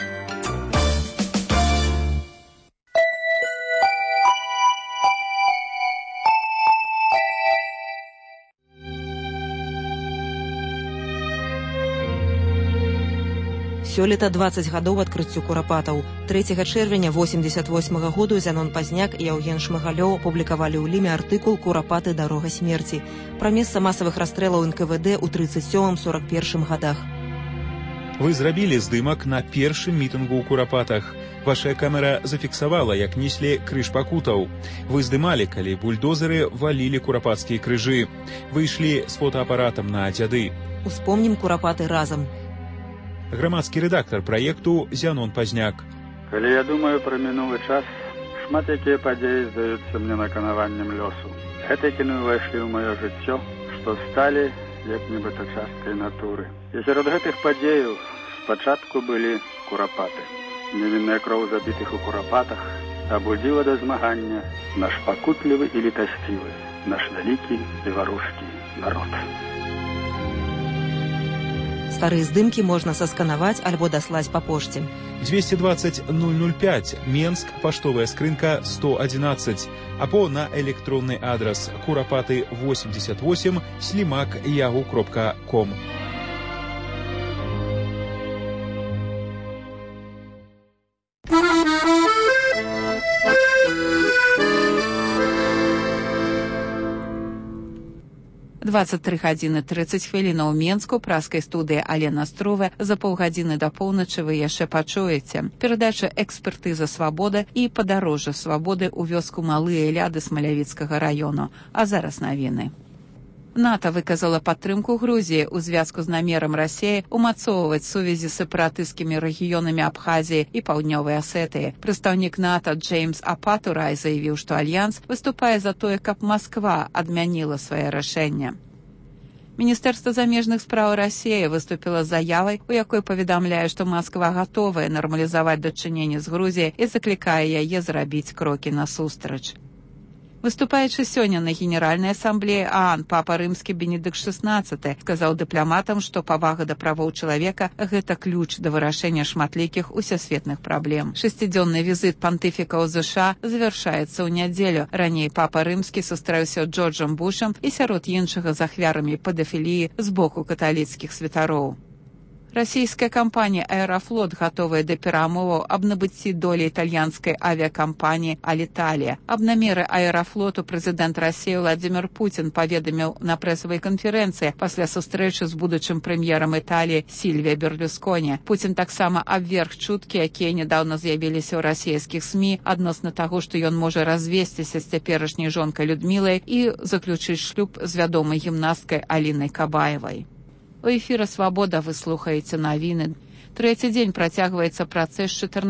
Сёлета 20 гадоў адкрыццю курапатаў. 3 чэрвеня 88-го году Зянон Пазняк і Яўген Шмыгалёў публікавалі ў Ліме артыкул «Курапаты. Дарога смерці» пра месца масавых расстрэлаў НКВД ў 37-41 гадах. Вы зрабілі здымак на першым мітынгу ў Курапатах. Ваша камера зафіксавала, як неслі крыж пакутаў. Вы здымалі, калі бульдозеры валілі курапацкія крыжы. Вы ішлі з фотоапаратам на дзяды. Успомнім Курапаты разам. Грамадскі рэдактар праекту Зянон Пазняк. Калі я думаю пра мінулы час, шмат якія падзеі здаюцца мне наканаваннем лёсу. Гэта кіны ўвайшлі ў маё жыццё, што сталі як нібыта часткай натуры. І сярод гэтых падзеяў спачатку былі курапаты. Невінная кроў забітых у курапатах абудзіла да змагання наш пакутлівы і літасцівы, наш вялікі беларускі народ. Старые здымки можно соскановать альбо даслать по почте. 220 005, Менск, поштовая скрынка 111, або на электронный адрес kurapaty88@yahoo.com. годзіны 30 хвілінаў у Менску, праскай студыі Алена Струве. За паўгадзіны да поўначы вы яшчэ пачуеце. Перадача «Экспертыза свабода» і «Падарожжа свабоды» ў вёску Малыя Ляды Смалявіцкага раёну. А зараз навіны. НАТО выказала падтрымку Грузіі ў звязку з намерам Расіі умацоўваць сувязі з сепаратысцкімі рэгіёнамі Абхазіі і Паўднёвай Асетыі. Прадстаўнік НАТО Джеймс Апатурай заявіў, што Альянс выступае за тое, каб Масква адмяніла свае рашэнне. Міністэрства замежных спраў Расіі выступіла з заявай, у якой паведамляе, што Масква гатовая нармалізаваць дачыненні з Грузіяй і заклікае яе зрабіць крокі насустрач. Выступаючы сёння на Генеральнай асамблеі ААН, папа рымскі Бенедыкт XVI сказаў дыпламатам, што павага да правоў чалавека – гэта ключ да вырашэння шматлікіх усесветных праблем. 6-дзённы візіт пантыфіка ў ЗША завяршаецца ў нядзелю. Раней папа рымскі сустрэўся з Джорджам Бушам і сярод іншага з ахвярамі педафіліі з боку каталіцкіх святароў. Расійская кампанія «Аэрафлот» гатовая да перамоваў аб набыцці долі італьянскай авіякампаніі «Аліталія». Аб намеры «Аэрафлоту» прэзідэнт Расіі Владзімір Пуцін паведаміў на прэсавай канферэнцыі пасля сустрэчы з будучым прэм'ерам Італіі Сільвіа Берлюсконі. Пуцін таксама абверг чуткі, якія нядаўна з'явіліся ў расійскіх СМІ адносна таго, што ён можа развесціся з цяперашняй жонкай Людмілай і заключыць шлюб з вядомай гімнасткай Алінай Кабаевай. У эфіра «Свабода» вы слухаеце навіны. Трэці дзень працягваецца працэс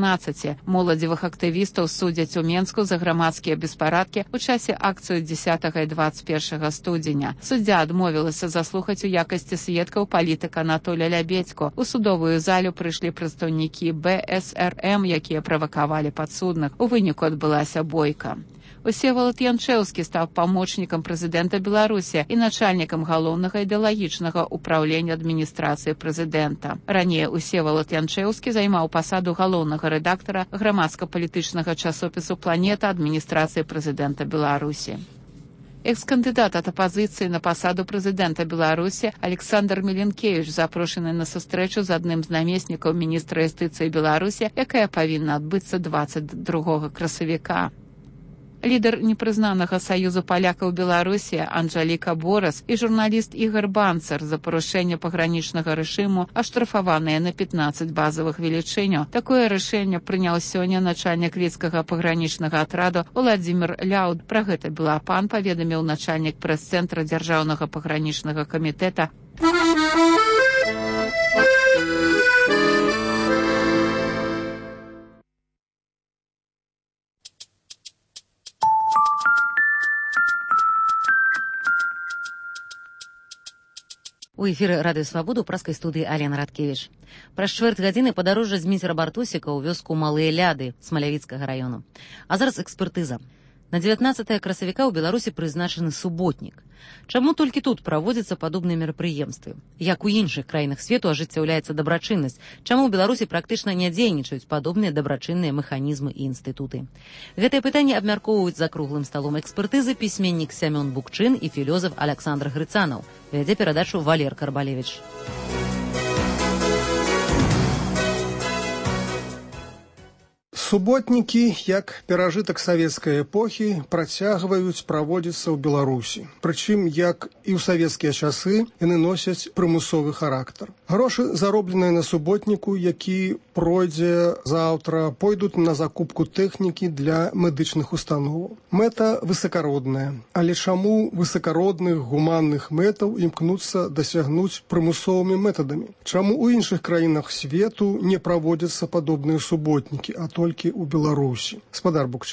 14 моладзевых актывістаў судзяць у Менску за грамадскія беспарадкі ў часе акцыю 10 і 21 студзеня. Суддзя адмовілася заслухаць у якасці сведкаў палітыка Анатоля Лябедзьку. У судовую залю прыйшлі прадстаўнікі БСРМ, якія правакавалі падсудных. У выніку адбылася бойка. Усевалад Янчэўскі стаў памочнікам прэзідэнта Беларусі і начальнікам галоўнага ідэалагічнага ўпраўлення адміністрацыі прэзідэнта. Раней Усевалад Янчэўскі займаў пасаду галоўнага рэдактара грамадска-палітычнага часопісу «Планета» адміністрацыі прэзідэнта Беларусі. Экс-кандыдат ад апазіцыі на пасаду прэзідэнта Беларусі Александр Меленкевіч запрошаны на сустрэчу з адным з намеснікаў міністра юстыцыі Беларусі, якая павінна адбыцца 22 красавіка. Лідар непрызнанага саюзу палякаў Беларусі Анжаліка Борас і журналіст Ігор Банцар за парушэнне пагранічнага рэжыму аштрафаваныя на 15 базавых велічыняў. Такое рашэнне прыняў сёння начальнік Лідскага пагранічнага атраду Владзімір Ляуд. Пра гэта Белапан паведаміў начальнік прэс-цэнтра дзяржаўнага пагранічнага камітэта. У эфіры радыё «Свабода» ў праскай студыі Алена Радкевіч. Праз чвэрць гадзіны падарожжа з Дмітра Бартусіка ў вёску Малыя Ляды Смалявіцкага раёну. А зараз экспертыза. На 19 красавіка ў Беларусі прызначаны суботнік. Чаму толькі тут праводзяцца падобныя мерапрыемствы? Як у іншых краінах свету ажыццяўляецца дабрачыннасць? Чаму ў Беларусі практычна не дзейнічаюць падобныя дабрачынныя механізмы і інстытуты? Гэтае пытанне абмяркоўваюць за круглым сталом экспертызы пісьменнік Сямён Букчын і філёзаф Александр Грыцанаў. Вядзе перадачу Валер Карбалевіч. Суботнікі, як перажытак савецкай эпохі, працягваюць праводзіцца ў Беларусі. Прычым, як і ў савецкія часы, яны носяць прымусовы характар. Грошы, заробленыя на суботніку, які пройдзе заўтра, пойдуць на закупку тэхнікі для медычных установаў. Мэта высакародная. Але чаму высакародных гуманных мэтаў імкнуцца дасягнуць прымусовымі метадамі? Чаму ў іншых краінах свету не праводзяцца падобныя суботнікі, а толькі у Беларусі? Гаспадар Букчын.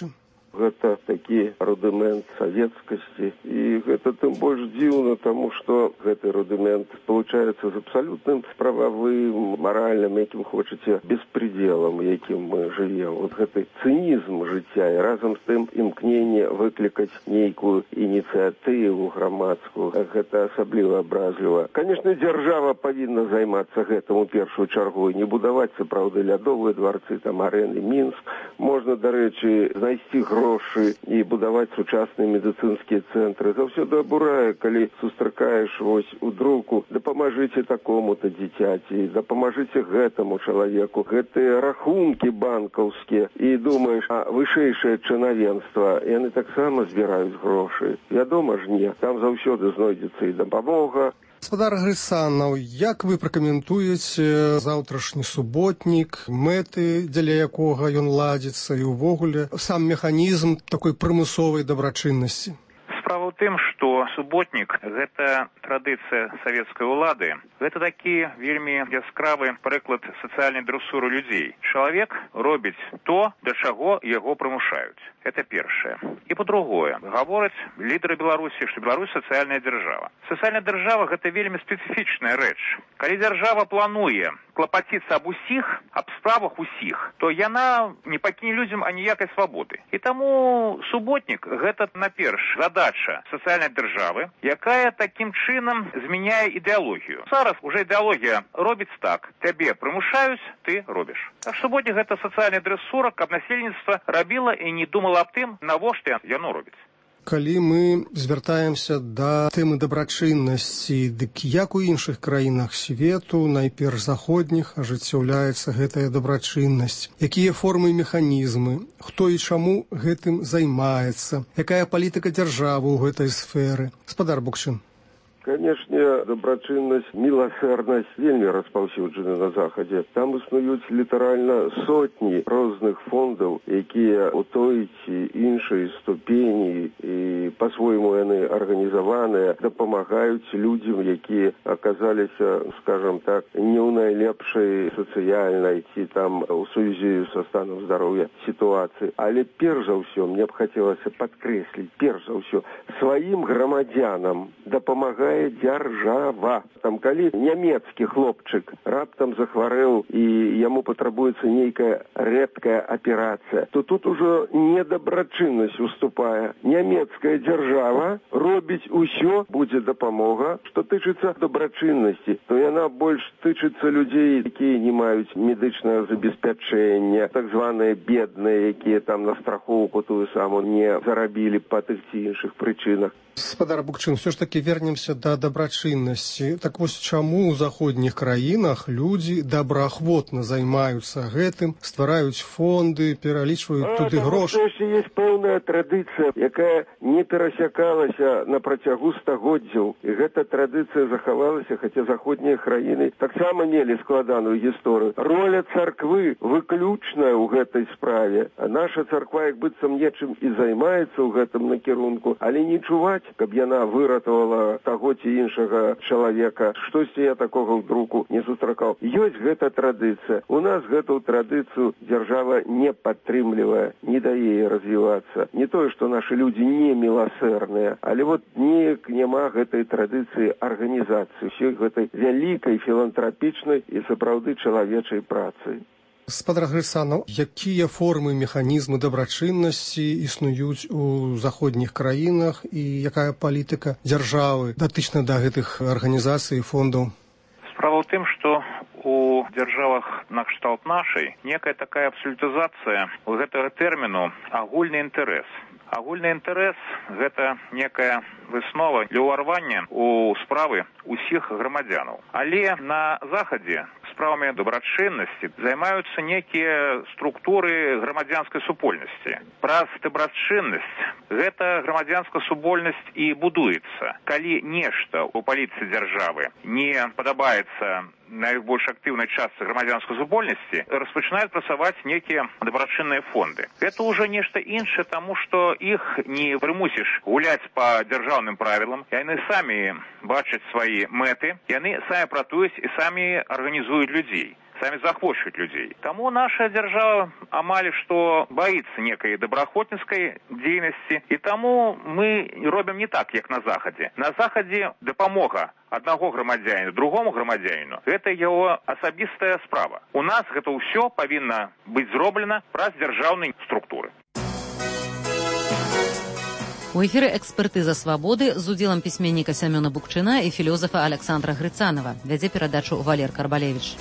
Гэта такі рудымент савецкасці. І гэта тым больш дзіўна, таму што гэты рудымент спалучаецца з абсалютным прававым, маральным, якім хочаце, беспределам, якім мы жывем. Вот гэты цынізм жыцця і разам з тым імкненне выклікаць нейкую ініцыятыву грамадскую. Гэта асабліва абразліва. Канешне, дзяржава павінна займацца гэтым у першую чаргу і не будаваць сапраўды лядовыя дворцы, там арэны, Мінск. Можна, дарэчы, знайсці грошы і будаваць сучасныя медыцынскія цэнтры. Заўсёды абурае, калі сустракаеш вось у друку, дапамажыце такому-то дзіцяці, дапамажыце гэтаму чалавеку. Гэтыя рахункі банкаўскія. І думаеш, а вышэйшае чынавенства, яны таксама збіраюць грошы. Вядома ж не. Там заўсёды знойдзецца і дапамога. Гаспадар Грысанаў, як вы пракаментуеце заўтрашні суботнік, мэты, дзеля якога ён ладзіцца і ўвогуле сам механізм такой прымусовай дабрачыннасці? Справа ў тым, што суботнік – гэта традыцыя савецкай улады. Гэта такі вельмі яскравы прыклад сацыяльнай дрэсуры людзей. Чалавек робіць то, да чаго яго прымушаюць. Это першае. І па-другое, гавораць лідары Беларусі, што Беларусь сацыяльная дзяржава. Сацыяльная дзяржава – гэта вельмі спецыфічная рэч. Калі дзяржава плануе клапаціцца аб усіх, аб справах усіх, то яна не пакіне людзям аніякай свабоды. І таму суботнік – гэта, наперш, задача сацыяльнай дзяржавы, якая такім чынам змяняе ідэалогію. Зараз уже ідэалогія робіць так. Цябе прымушаюць, ты робіш. Так суботнік – гэта сацыяльная дрэсура, каб насельніцтва рабіла і не думала аб тым, навошта яно робіць. Калі мы звяртаемся да тэмы дабрачыннасці, дык як у іншых краінах свету, найперш заходніх, ажыццяўляецца гэтая дабрачыннасць? Якія формы і механізмы? Хто і чаму гэтым займаецца? Якая палітыка дзяржавы ў гэтай сферы? Гаспадар Букчин. Канешне, дабрачыннасць, міласэрнасць вельмі распаўсюджаны на Захадзе. Там існуюць літаральна сотні розных фондаў, якія ў той ці іншай ступені і па-свойму яны арганізаваныя, дапамагаюць людзям, якія аказаліся, скажам так, не ў найлепшай сацыяльнай ці там у сувязі са станам здароўя сітуацыі. Але перш за ўсё, мне б хацелася падкрэсліць, перш за ўсё, сваім грамадзянам дапамагаюць дзяржава. Там, калі нямецкі хлопчык раптам захварэў і яму патрабуецца нейкая рэдкая аперацыя, то тут ужо недабрачыннасць уступае. Нямецкая дзяржава робіць усё, будзе дапамога. Што тычыцца дабрачыннасці, то яна больш тычыцца людзей, якія не маюць медычнага забеспячэння, так званыя бедныя, якія там на страхоўку тую саму не зарабілі па тых ці іншых прычынах. Гаспадар Букчин, все ж таки вернемся да дабрачыннасці. Так вось чаму ў заходніх краінах людзі добраахвотна займаюцца гэтым, ствараюць фонды, пералічваюць туды грошы? Таму што ёсць пэўная традыцыя, якая не перасякалася на працягу стагоддзяў. І гэта традыцыя захавалася, хаця заходнія краіны таксама мелі складаную гісторыю. Роля царквы выключная ў гэтай справе. А наша царква як быццам нечым і займаецца ў гэтым накірунку, але не чуваць, каб яна выратавала таго ці іншага чалавека. Штосьці я такога ў друку не сустракаў. Ёсць гэта традыцыя. У нас гэту традыцыю дзяржава не падтрымлівае, не дае ей развівацца. Не тое, што нашы людзі не міласэрныя, але вот неяк няма гэтай традыцыі арганізацыі, усёй гэтай вялікай філантрапічнай і сапраўды чалавечай працы. Гаспадар Грысанаў, якія формы, механізмы дабрачыннасці існуюць у заходніх краінах і якая палітыка дзяржавы датычна да гэтых арганізацый і фондаў? Справа ў тым, што у дзяржавах накшталт нашай некая такая абсалютызацыя гэтага тэрміну агульны інтарэс. Агульны інтарэс – гэта некая выснова для ўварвання ў справы ўсіх грамадзянаў. Але на Захадзе справамі дабрачыннасці займаюцца некія структуры грамадзянскай супольнасці. Праз дабрачыннасць гэта грамадзянская супольнасць і будуецца. Калі нешта ў палітыцы дзяржавы не падабаецца найбольш актыўнай частцы грамадзянскай супольнасці, распачынаюць працаваць некія дабрачынныя фонды. Гэта ўжо нешта іншае, таму што іх не прымусіш гуляць па дзяржаўным правілам. Яны самі бачаць свае мэты, яны самі працуюць і самі арганізуюць людзей. самі захвочваюць людзей. Таму наша дзяржава амаль што баіцца некай добраахвотніцкай дзейнасці, і таму мы робім не так, як на Захадзе. На Захадзе дапамога аднаго грамадзяніну другому грамадзяніну – гэта яго асабістая справа. У нас гэта ўсё павінна быць зроблена праз дзяржаўныя структуры. У эфіры «Экспертыза свабоды» з удзелам пісьменніка Сямёна Букчына і філёзафа Александра Грыцанова. Вядзе перадачу Валер Карбалевіч.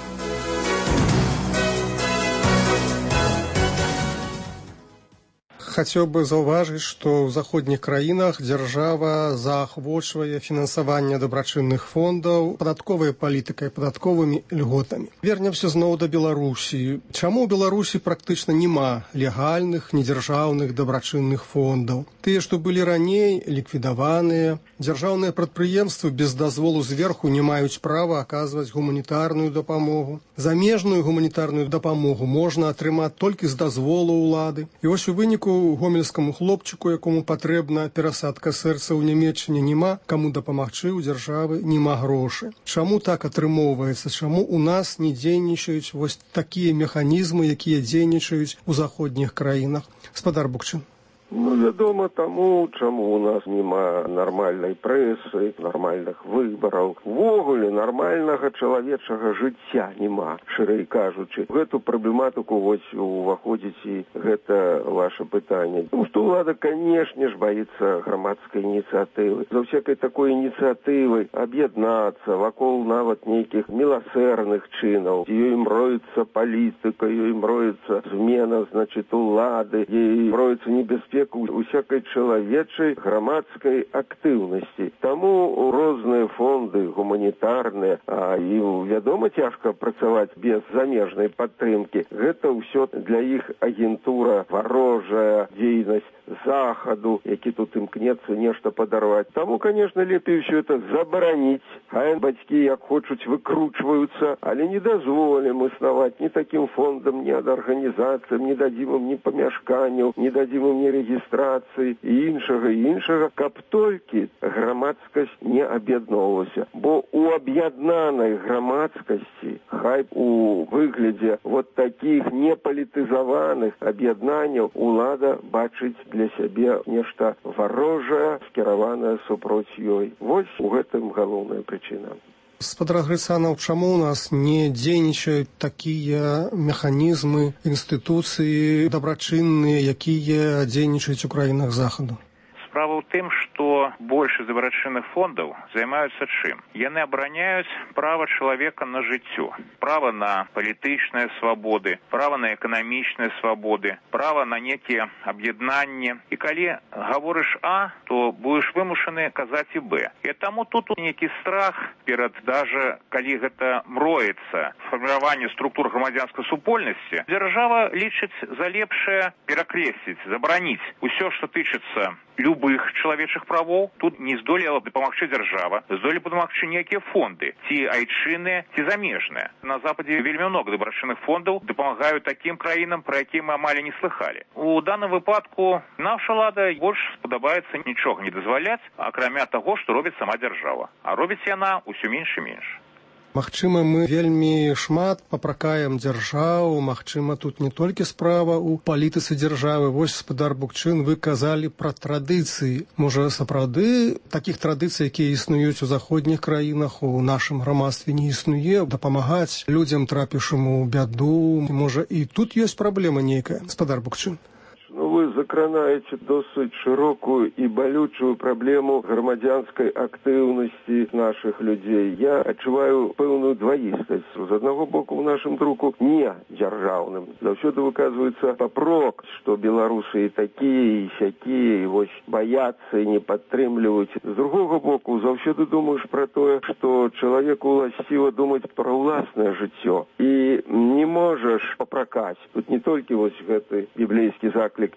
Хацеў бы заўважыць, што ў заходніх краінах дзяржава заахвочвае фінансаванне дабрачынных фондаў падатковай палітыкай, падатковымі льготамі. Вернемся зноў да Беларусі. Чаму ў Беларусі практычна няма легальных, недзяржаўных дабрачынных фондаў? Тыя, што былі раней, ліквідаваныя. Дзяржаўныя прадпрыемствы без дазволу зверху не маюць права аказваць гуманітарную дапамогу. Замежную гуманітарную дапамогу можна атрымаць толькі з дазволу ўлады. І вось у выніку гомельскаму хлопчыку, якому патрэбна перасадка сэрца ў Нямецчыне, няма каму дапамагчы, у дзяржавы няма грошай. Чаму так атрымоўваецца? Чаму у нас не дзейнічаюць вось такія механізмы, якія дзейнічаюць у заходніх краінах? Гаспадар Букчин. Вядома таму, чаму у нас няма нармальнай прэсы, нармальных выбараў. Увогуле нармальнага чалавечага жыцця няма, шырэй кажучы. Гэту праблематыку вось уваходзіць і гэта ваше пытанне. Тому што ўлада, канешне ж, баіцца грамадскай ініцыятывы. За всякай такой ініцыятывай аб'яднацца вакол нават нейкіх міласэрных чынаў. Ёй мроецца палітыка, ёй мроецца змена, улады, ёй мроецца небяспека усякай чалавечай грамадскай актыўнасці. Таму розныя фонды гуманітарныя, і вядома, цяжка працаваць без замежнай падтрымкі. Гэта ўсё для іх агентура, варожая дзейнасць Захаду, які тут імкнецца нешта падарваць. Таму, конечно, лепей ўсё это забараніць. Хай бацькі, як хочуць, выкручваюцца, але не дазволім існаваць ні такім фондам, ні ад арганізацыям, не дадзім ім ні памяшканняў, не дадзім ім ні рэгістрацыі і іншага, каб толькі грамадскасць не аб'ядноўвалася. Бо у аб'яднанай грамадскасці, хай у выглядзе вот такіх непалітызаваных аб'яднанняў, улада бачыць для сябе нешта варожае, скіраванае супроць ёй. Вось у гэтым галоўная прычына. Гаспадар Грыцанов, чаму у нас не дзейнічаюць такія механізмы, інстытуцыі дабрачынныя, якія дзейнічаюць у краінах Захаду? Справа ў тым, што большасць дабрачынных фондаў займаюцца чым? Яны абараняюць права чалавека на жыццё, права на палітычныя свабоды, права на эканамічныя свабоды, права на некія аб'яднанні. І калі гаворыш А, то будзеш вымушаны казаць і Б. І таму тут нейкі страх перад, даже калі гэта мроецца фарміраванне структур грамадзянскай супольнасці, дзяржава лічыць за лепшае перакрэсліць, забараніць усё, што тычыцца любых чалавечых правоў. Тут не здолела дапамагчы дзяржава, здолелі дапамагчы нейкія фонды, ці айчынныя, ці замежныя. На Западзе вельмі много дабрачынных фондаў дапамагаюць такім краінам, пра якія мы амаль не слыхалі. У даным выпадку наша ўлада больш спадабаецца нічога не дазваляць, акрамя таго, што робіць сама дзяржава. А робіць яна ўсё менш і менш. Магчыма, мы вельмі шмат папракаем дзяржаву, магчыма, тут не толькі справа ў палітыцы дзяржавы. Вось, гаспадар Букчин, вы казалі пра традыцыі. Можа, сапраўды такіх традыцый, якія існуюць у заходніх краінах, у нашым грамадстве не існуе, дапамагаць людзям, трапіўшым у бяду. Можа, і тут ёсць праблема нейкая, гаспадар Букчин? Вы закранаеце досыць шырокую і балючую праблему грамадзянскай актыўнасці нашых людзей. Я адчуваю пэўную дваістасць. З аднаго боку, у нашым друку не дзяржаўным. Заўсёды выказваецца папрок, што беларусы і такія, і сякія, і вось баяцца і не падтрымліваюць. З другога боку, заўсёды думаеш пра тое, што чалавеку ўласціва думаць пра ўласнае жыццё. І не можаш папракаць. Тут не толькі вось гэты біблейскі заклік «не суди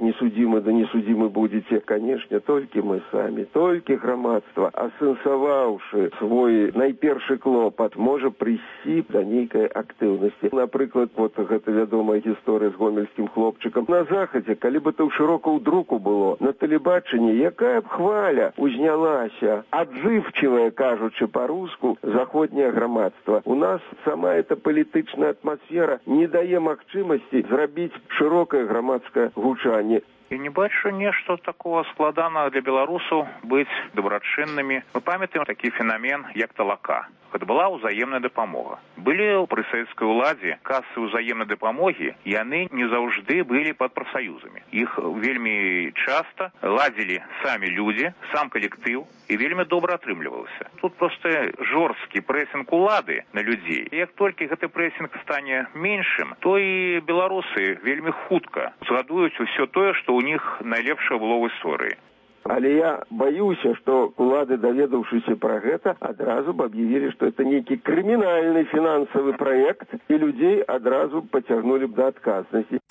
судзімы, да не судзімы будзеце. Канешне, толькі мы самі, толькі грамадства, асэнсаваўшы свой найпершы клопат, можа прыйсці да нейкай актыўнасці. Напрыклад, вот гэта вядомая гісторыя з гомельскім хлопчыкам. На захадзе, калі бы то шырока ў друку было, на тэлебачанні, якая б хваля узнялася, аджывчывая, кажучы па-руску, заходняе грамадства. У нас сама эта палітычная атмасфера не дае магчымасці зрабіць шырокае грамадскае гучанне. І не бачу нешта такого складанага для беларусаў быць добрачыннымі. Мы памятаем такі феномен, як талака. Гэта была ўзаемная дапамога. Былі пры савецкай уладзе касы ўзаемнай дапамогі, яны не заўжды былі пад прафсаюзамі. Іх вельмі часта ладзілі самі людзі, сам калектыў, і вельмі добра атрымлівалася. Тут проста жорсткі прэсінг улады на людзей. Як толькі гэты прэсінг стане меншым, то і беларусы вельмі хутка згадуюць усё тое, што ў них найлепшае было ў гісторыі. Але я баюся, што улады, даведаўшыся пра гэта, адразу б аб'явілі, што это нейкі крымінальны фінансавы праект, і людзей адразу пацягнулі б да адказнасці.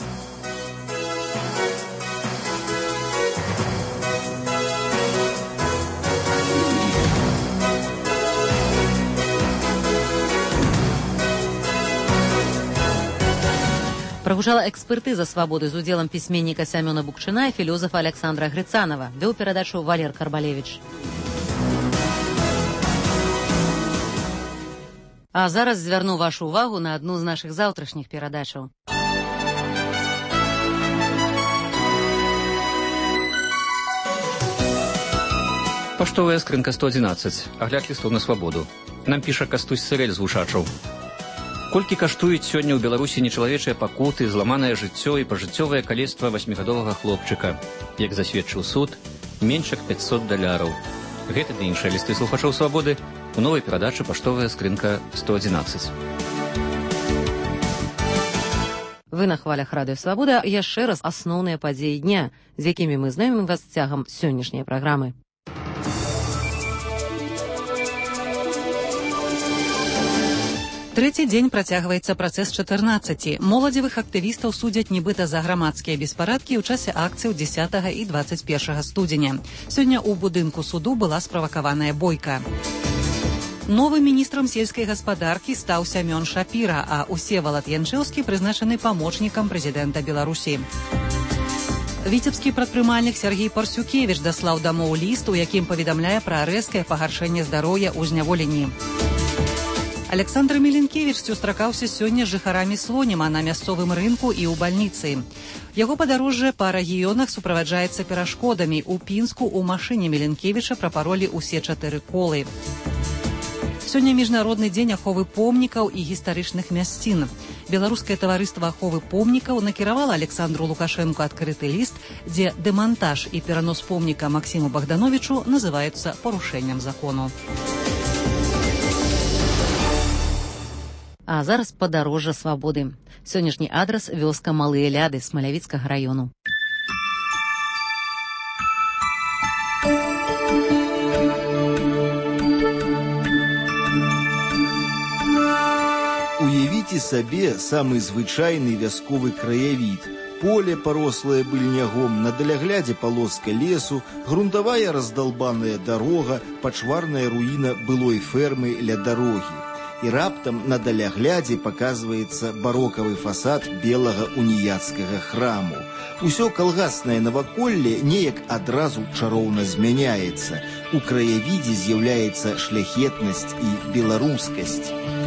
Прогучала экспертыза «Свободы» з удзелам пісьменніка Сямёна Букчына і філёзафа Александра Грыцанова. Вёў перадачу Валер Карбалевіч. А зараз звярну вашу увагу на адну з нашых заўтрашніх перадачаў. Паштовая скрынка 111. Агляд лістоў на свабоду. Нам піша Кастусь Сырэль з Вушачаў. Колькі каштуюць сёння ў Беларусі нечалавечыя пакуты, зламанае жыццё і пажыццёвае калецтва 8гадовага хлопчыка. Як засведчыў суд, менш як $500. Гэта ды іншыя лісты слухачоў свабоды у новай перадачы «Паштовая скрынка 111». Вы на хвалях радыё «Свабода». Яшчэ раз асноўныя падзеі дня, з якімі мы знаёмім вас цягам сённяшняй праграмы. Трэці дзень працягваецца працэс 14. Моладзевых актывістаў судзяць нібыта за грамадскія беспарадкі ў часе акцый 10 і 21 студзеня. Сёння ў будынку суду была справакаваная бойка. Новым міністрам сельскай гаспадаркі стаў Сямён Шапіра, а Усевалад Янчэўскі прызначаны памочнікам прэзідэнта Беларусі. Віцебскі прадпрымальнік Сергей Парсюкевіч даслаў дамоў ліст, у якім паведамляе пра рэзкае пагаршэнне здароўя ў зняволенні. Александр Міленкевіч сустракаўся сёння з жыхарамі Слоніма на мясцовым рынку і ў бальніцы. Яго падарожжа па рэгіёнах суправаджаецца перашкодамі. У Пінску ў машыне Міленкевіча прапаролі ўсе 4 колы. Сёння міжнародны дзень аховы помнікаў і гістарычных мясцін. Беларускае таварыства аховы помнікаў накіравала Александру Лукашэнку адкрыты ліст, дзе дэмантаж і перанос помніка Максіму Богдановичу называюцца парушэннем закону. А зараз падарожжа свабоды. Сённяшні адрас – вёска Малыя Ляды Смалявіцкага раёну. Уявіце сабе самы звычайны вясковы краявід. Поле, парослае быльнягом, на даляглядзе палоска лесу, грунтавая раздалбаная дарога, пачварная руіна былой фермы ля дарогі. І раптам на даляглядзе паказваецца барокавы фасад белага уніяцкага храму. Усё калгаснае наваколле неяк адразу чароўна змяняецца. У краявідзе з'яўляецца шляхетнасць і беларускасць.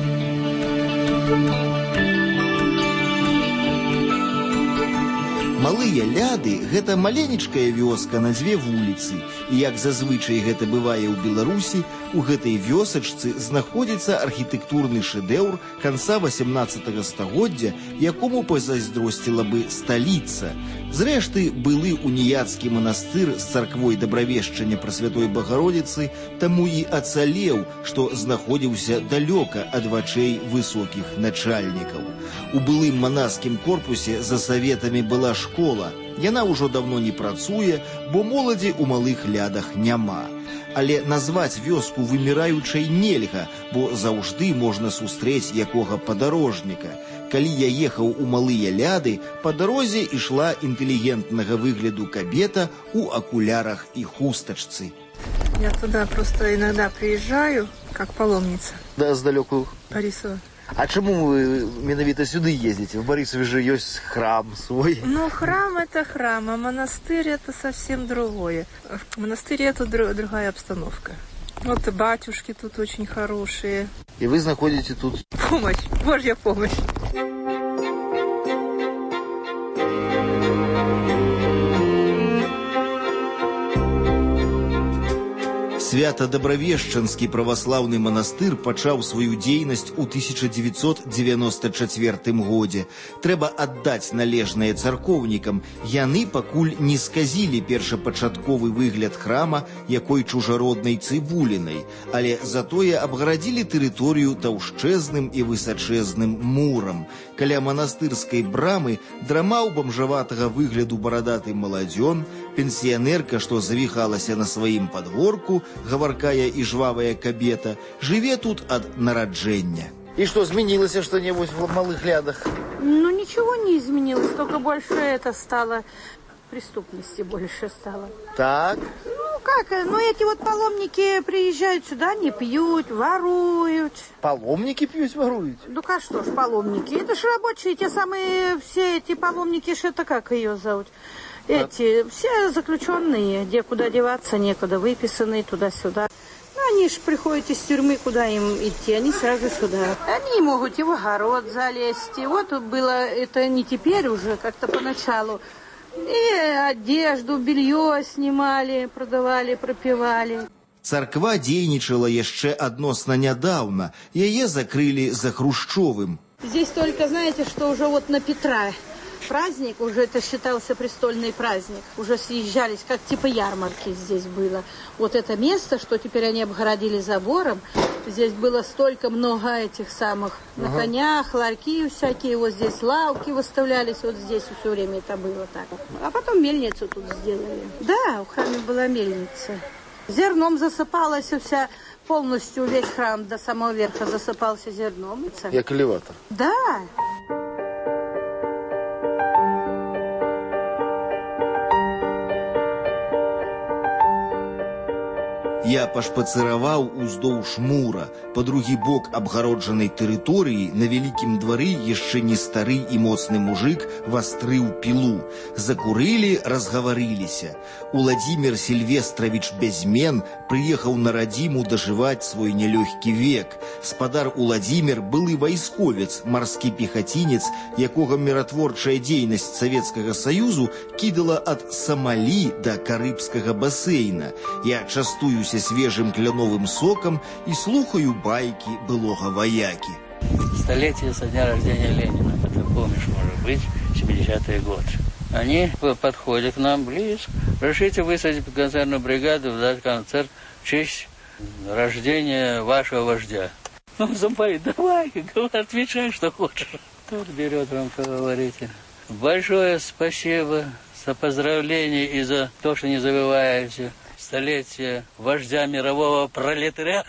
Малыя Ляды – гэта маленечкая вёска на 2 вуліцы. І як зазвычай гэта бывае ў Беларусі, у гэтай вёсачцы знаходзіцца архітэктурны шэдэўр канца 18 стагоддзя, якому пазайздросціла бы сталіца. Зрэшты, былы уніяцкі манастыр з царквой Дабравешчання Прасвятой Багародзіцы таму і ацалеў, што знаходзіўся далёка ад вачэй высокіх начальнікаў. У былым манаскім корпусе за саветамі была школа. Яна ўжо давно не працуе, бо моладзі ў Малых Лядах няма. Але назваць вёску выміраючай нельга, бо заўжды можна сустрэць якога падарожніка. калі я ехаў у Малыя Ляды, па дарозе ішла інтэлігентнага выгляду кабета у акулярах і хустачцы. Я туда просто иногда приезжаю, как паломница. Да, сдалеку. Борисова. А чему вы менавіта сюды ездите? В Борисове же есть храм свой. Ну, храм это храм, а монастырь это совсем другое. В монастыре это другая обстановка. Вот и батюшки тут очень хорошие. И вы находите тут... Помощь, Божья помощь. Свято-Дабравешчанскі праваслаўны манастыр пачаў сваю дзейнасць у 1994 годзе. Трэба аддаць належнае царкоўнікам. Яны пакуль не сказілі першапачатковы выгляд храма якой чужароднай цыбулінай, але затое абгарадзілі тэрыторыю таўшчэзным і высачэзным мурам. Каля манастырскай брамы драмаў бамжаватага выгляду барадаты маладзён, пенсіянерка, што завіхалася на сваім падворку, гаваркая и жвавая кабета, жыве тут от нараджэння. И что, изменилось что-нибудь в Малых Лядах? Ну, ничего не изменилось, только больше это стало, преступности больше стало. Так? Ну, как, ну, эти вот паломники приезжают сюда, не пьют, воруют. Паломники пьют, воруют? Ну, как что ж паломники? Это ж рабочие, те самые, все эти паломники, что это как ее зовут? Эти, все заключенные, где куда деваться, некуда, выписанные туда-сюда. Ну, они же приходят из тюрьмы, куда им идти, они сразу сюда. Они могут и в огород залезть. И вот было, это не теперь уже, как-то поначалу. И одежду, белье снимали, продавали, пропивали. Царква дзейнічала яшчэ адносна нядаўна. Яе закрылі за Хрушчовым. Здесь только, знаете, что уже вот на Петра праздник, уже это считался престольный праздник. Уже съезжались, как типа ярмарки здесь было. Вот это место, что теперь они обгородили забором, здесь было столько много этих самых на конях, ларьки всякие, вот здесь лавки выставлялись, вот здесь все время это было так. А потом мельницу тут сделали. Да, в храме была мельница. Зерном засыпалась вся, полностью весь храм до самого верха засыпался зерном. Як элеватор? Да. Я пашпацыраваў уздоўж мура. Па другі бок абгароджанай тэрыторыі на вялікім двары яшчэ не стары і моцны мужык вастрыў пілу. Закурылі, разгаварыліся. Уладзімир Сільвестравіч Бязмен прыехаў на радзіму дажываць свой нялёгкі век. Спадар Уладзімир былы вайсковец, марскі пехацінец, якога міратворчая дзейнасць Савецкага Саюзу кідала ад Самалі да Карыбскага басейна. Я частуюся свежим кляновым соком и слухаю байки былого вояки. Столетие со дня рождения Ленина, это помнишь, может быть, 70-й год. Они подходят к нам близко. Решите высадить концертную бригаду, дать концерт в честь рождения вашего вождя. Ну, Зампай, давай, отвечай, что хочешь. Тут берет громкоговоритель. Большое спасибо за поздравления и за то, что не забываете столетие вождя мирового пролетариата.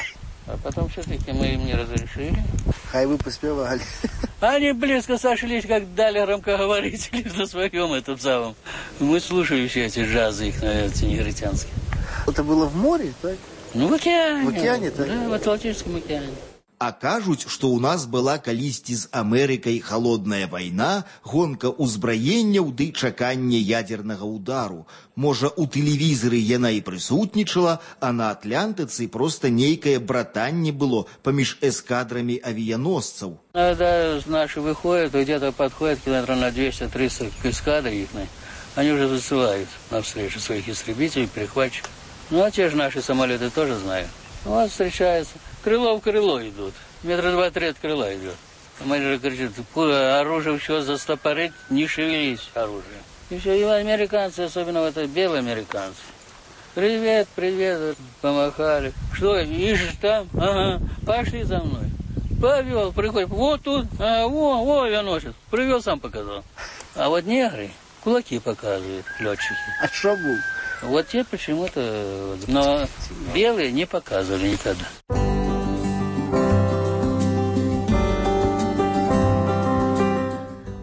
А потом все-таки мы им не разрешили. Хай вы поспевали. Они близко сошлись, как дали громкоговорители на своем этом самом. Мы слушали все эти джазы их, наверное, негритянские. Это было в море, так? Ну, в океане. В океане, так? Да, в Атлантическом океане. А кажуць, што ў нас была калісьці з Амерыкай халодная вайна, гонка ўзбраенняў ды чаканне ядзернага удару. Можа, у тэлевізары яна і прысутнічала, а на Атлантыцы проста нейкае братанне было паміж эскадрамі авіяносцаў. Когда наши выходят, где-то подходят километров на 200-300 к эскадре их, они уже засылают навстречу своих истребителей, перехватчиков. Ну, а те же наши самолеты тоже знают. Вот встречаются. Крыло в крыло идут. Метра 2-3 от крыла идет. Менеджер кричит, оружие все застопорить, не шевелись оружие. И все, и американцы, особенно вот это белые американцы. Привет, привет, помахали. Что, ищешь там? Ага, пошли за мной. Повел, приходит, вот тут, во, авианосец. Привел, сам показал. А вот негры кулаки показывают, летчики. А что был? Вот те почему-то, но белые не показывали никогда.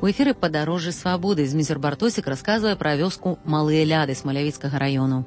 У эфіры «Падарожжы свабоды». Зміцер Бартосік расказвае пра вёску Малыя Ляды Смалявіцкага раёну.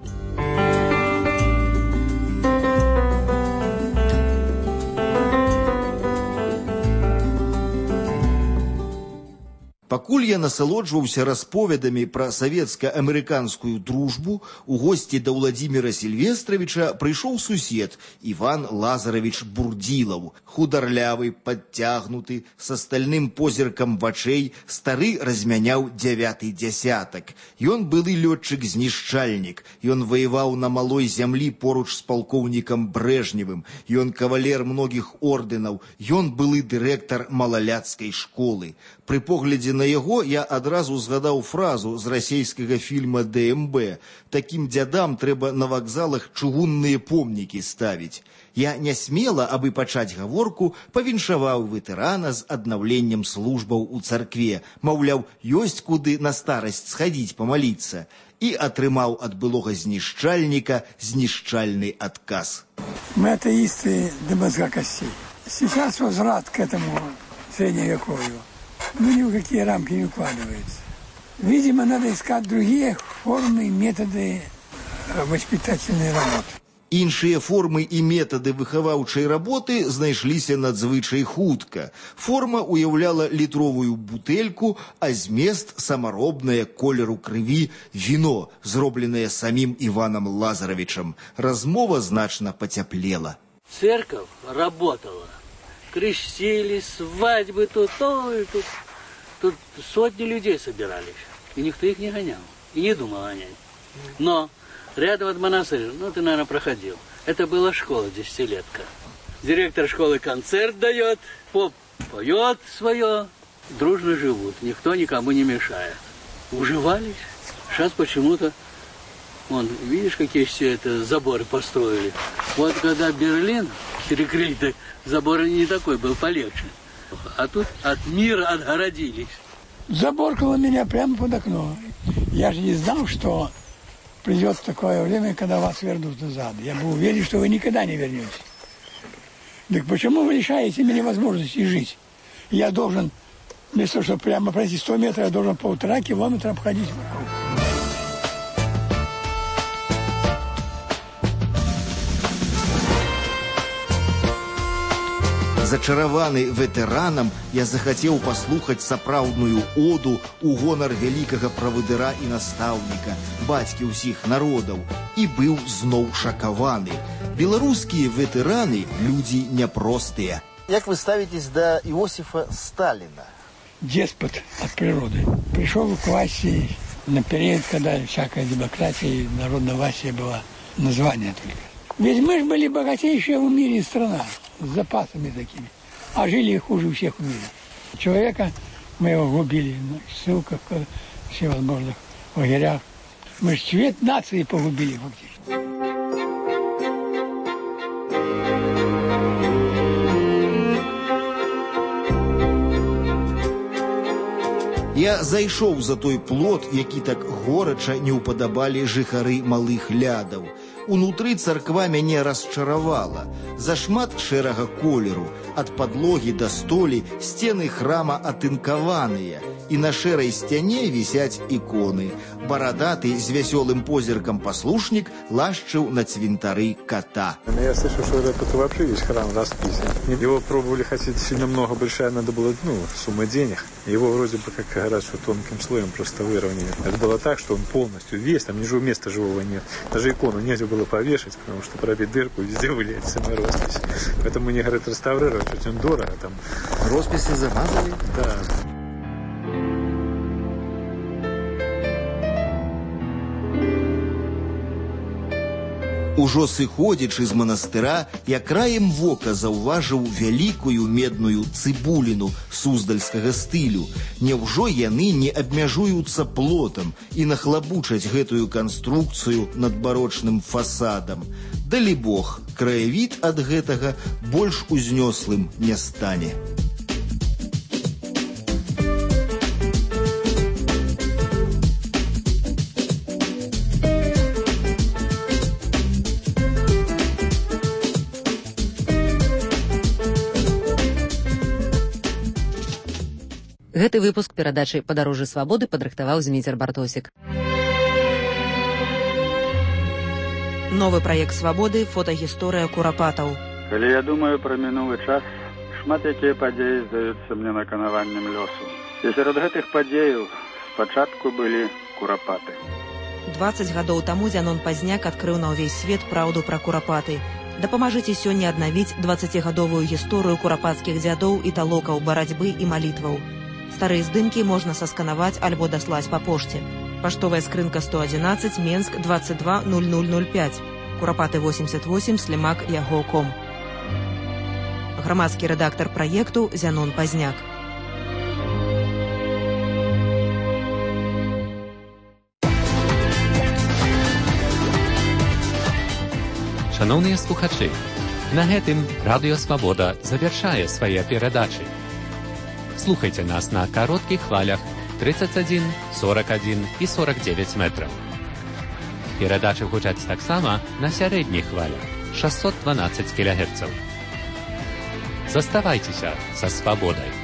Пакуль я насалоджваўся расповедамі пра савецка-амерыканскую дружбу, у госці да Ўладзіміра Сільвестравіча прыйшоў сусед Іван Лазаравіч Бурдзілаў, хударлявы, падцягнуты, са стальным позіркам вачэй, стары размяняў 9-й дзясятак. Ён былы лётчык-знішчальнік, ён ваяваў на малой зямлі поруч з палкоўнікам Брэжневым, ён кавалер многіх ордэнаў, ён былы дырэктар малаляцкай школы. Пры поглядзе на яго я адразу згадаў фразу з расейскага фільма «ДМБ». Такім дзядам трэба на вакзалах чыгунныя помнікі ставіць. Я нясмела, абы пачаць гаворку, павіншаваў ветэрана з аднаўленнем службаў у царкве. Маўляў, ёсць куды на старасць схадзіць памаліцца. І атрымаў ад былога знішчальніка знішчальны адказ. Мы атеисты до мозга костей. Сейчас возврат к этому средневековью. Ну, ни в какие рамки не укладывается. Видимо, надо искать другие формы и методы воспитательной работы. Іншыя формы і метады выхаваўчай работы знайшліся надзвычай хутка. Форма уяўляла літровую бутэльку, а змест самаробнае колеру крыві віно, зробленае самім Іванам Лазаравічам. Размова значна пацяплела. Церковь работала. Крестили, свадьбы тут, ой, тут сотни людей собирались. И никто их не гонял. И не думал гонять. Но рядом от монастыря, ну ты, наверное, проходил. Это была школа, 10-летка. Директор школы концерт дает, поп поет свое. Дружно живут, никто никому не мешает. Уживались. Сейчас почему-то, вон, видишь, какие все это заборы построили. Вот когда Берлин перекрыли, забор не такой был, полегче. А тут от мира отгородились. Заборкало меня прямо под окно. Я же не знал, что придет такое время, когда вас вернут назад. Я был уверен, что вы никогда не вернетесь. Так почему вы лишаете меня возможности жить? Я должен, вместо того, чтобы прямо пройти 100 метров, я должен 1,5 километра обходить вокруг. Зачараваны ветэранам, я захацеў паслухаць сапраўдную оду у гонар вялікага правадыра і настаўніка, бацькі ўсіх народаў, і быў зноў шакаваны. Беларускія ветэраны – людзі няпростыя. Як вы ставитесь до Иосифа Сталина? Деспот от природы. Пришел в классе на период, когда всякая демократия и народная власть была, название только. Ведь мы же были богатейшая в мире страна, с запасами такими, а жили хуже всех в мире. Человека мы его губили в ссылках, в всевозможных лагерях. Мы же цвет нации погубили фактически. Я зайшоў за той плот, які так горача не ўпадабалі жыхары Малых Лядаў. Унутры царква мяне расчаравала. Зашмат шэрага колеру, ад падлогі да столі сцены храма атынкаваныя, і на шэрай сцяне вісяць іконы. Барадаты з вясёлым позіркам паслушнік лашчыў на цвинтары кота. Я слышу, что это вообще весь храм расписан. Его пробовали хотеть сильно много, большая надо было, сумма денег. Его вроде бы, как говорят, что тонким слоем просто выровняли. Это было так, что он полностью весь, там места живого нет. Даже икону нельзя было повешать, потому что пробить дырку, везде вылезет самая роспись. Поэтому мне говорят реставрировать, очень дорого там. Росписи замазали? Да. Ужо сыходзячы з манастыра, я краем вока заўважыў вялікую медную цыбуліну суздальскага стылю. Няўжо яны не абмяжуюцца плотам і нахлабучаць гэтую канструкцыю над барочным фасадам? Далібог, краявід ад гэтага больш узнёслым не стане. Гэты выпуск перадачы «Падарожжы свабоды» падрыхтаваў Зміцер Бартосік. Новы праект «Свабоды» – фотагісторыя курапатаў. Калі я думаю пра мінулы час, шмат якія падзеі здаюцца мне наканаваннем лёсу. І сярод гэтых падзеяў спачатку былі курапаты. 20 гадоў таму Зянон Пазняк адкрыў на ўвесь свет праўду пра курапаты. Дапамажыце сёння аднавіць 20гадовую гісторыю курапацкіх дзядоў і талокаў, барацьбы і малітваў. Старыя здымкі можна сасканаваць альбо даслаць па пошце. Паштовая скрынка 111, Менск, 220005. Курапаты 88, Слімак, Яго.ком. Грамадскі рэдактар праекту Зянон Пазняк. Шановныя слухачы, на гэтым Радыё Свабода завяршае свае перадачы. Слухайце нас на кароткіх хвалях 31, 41 і 49 метраў. Перадачы гучаць таксама на сярэдніх хвалях 612 кГц. Заставайцеся са свабодай.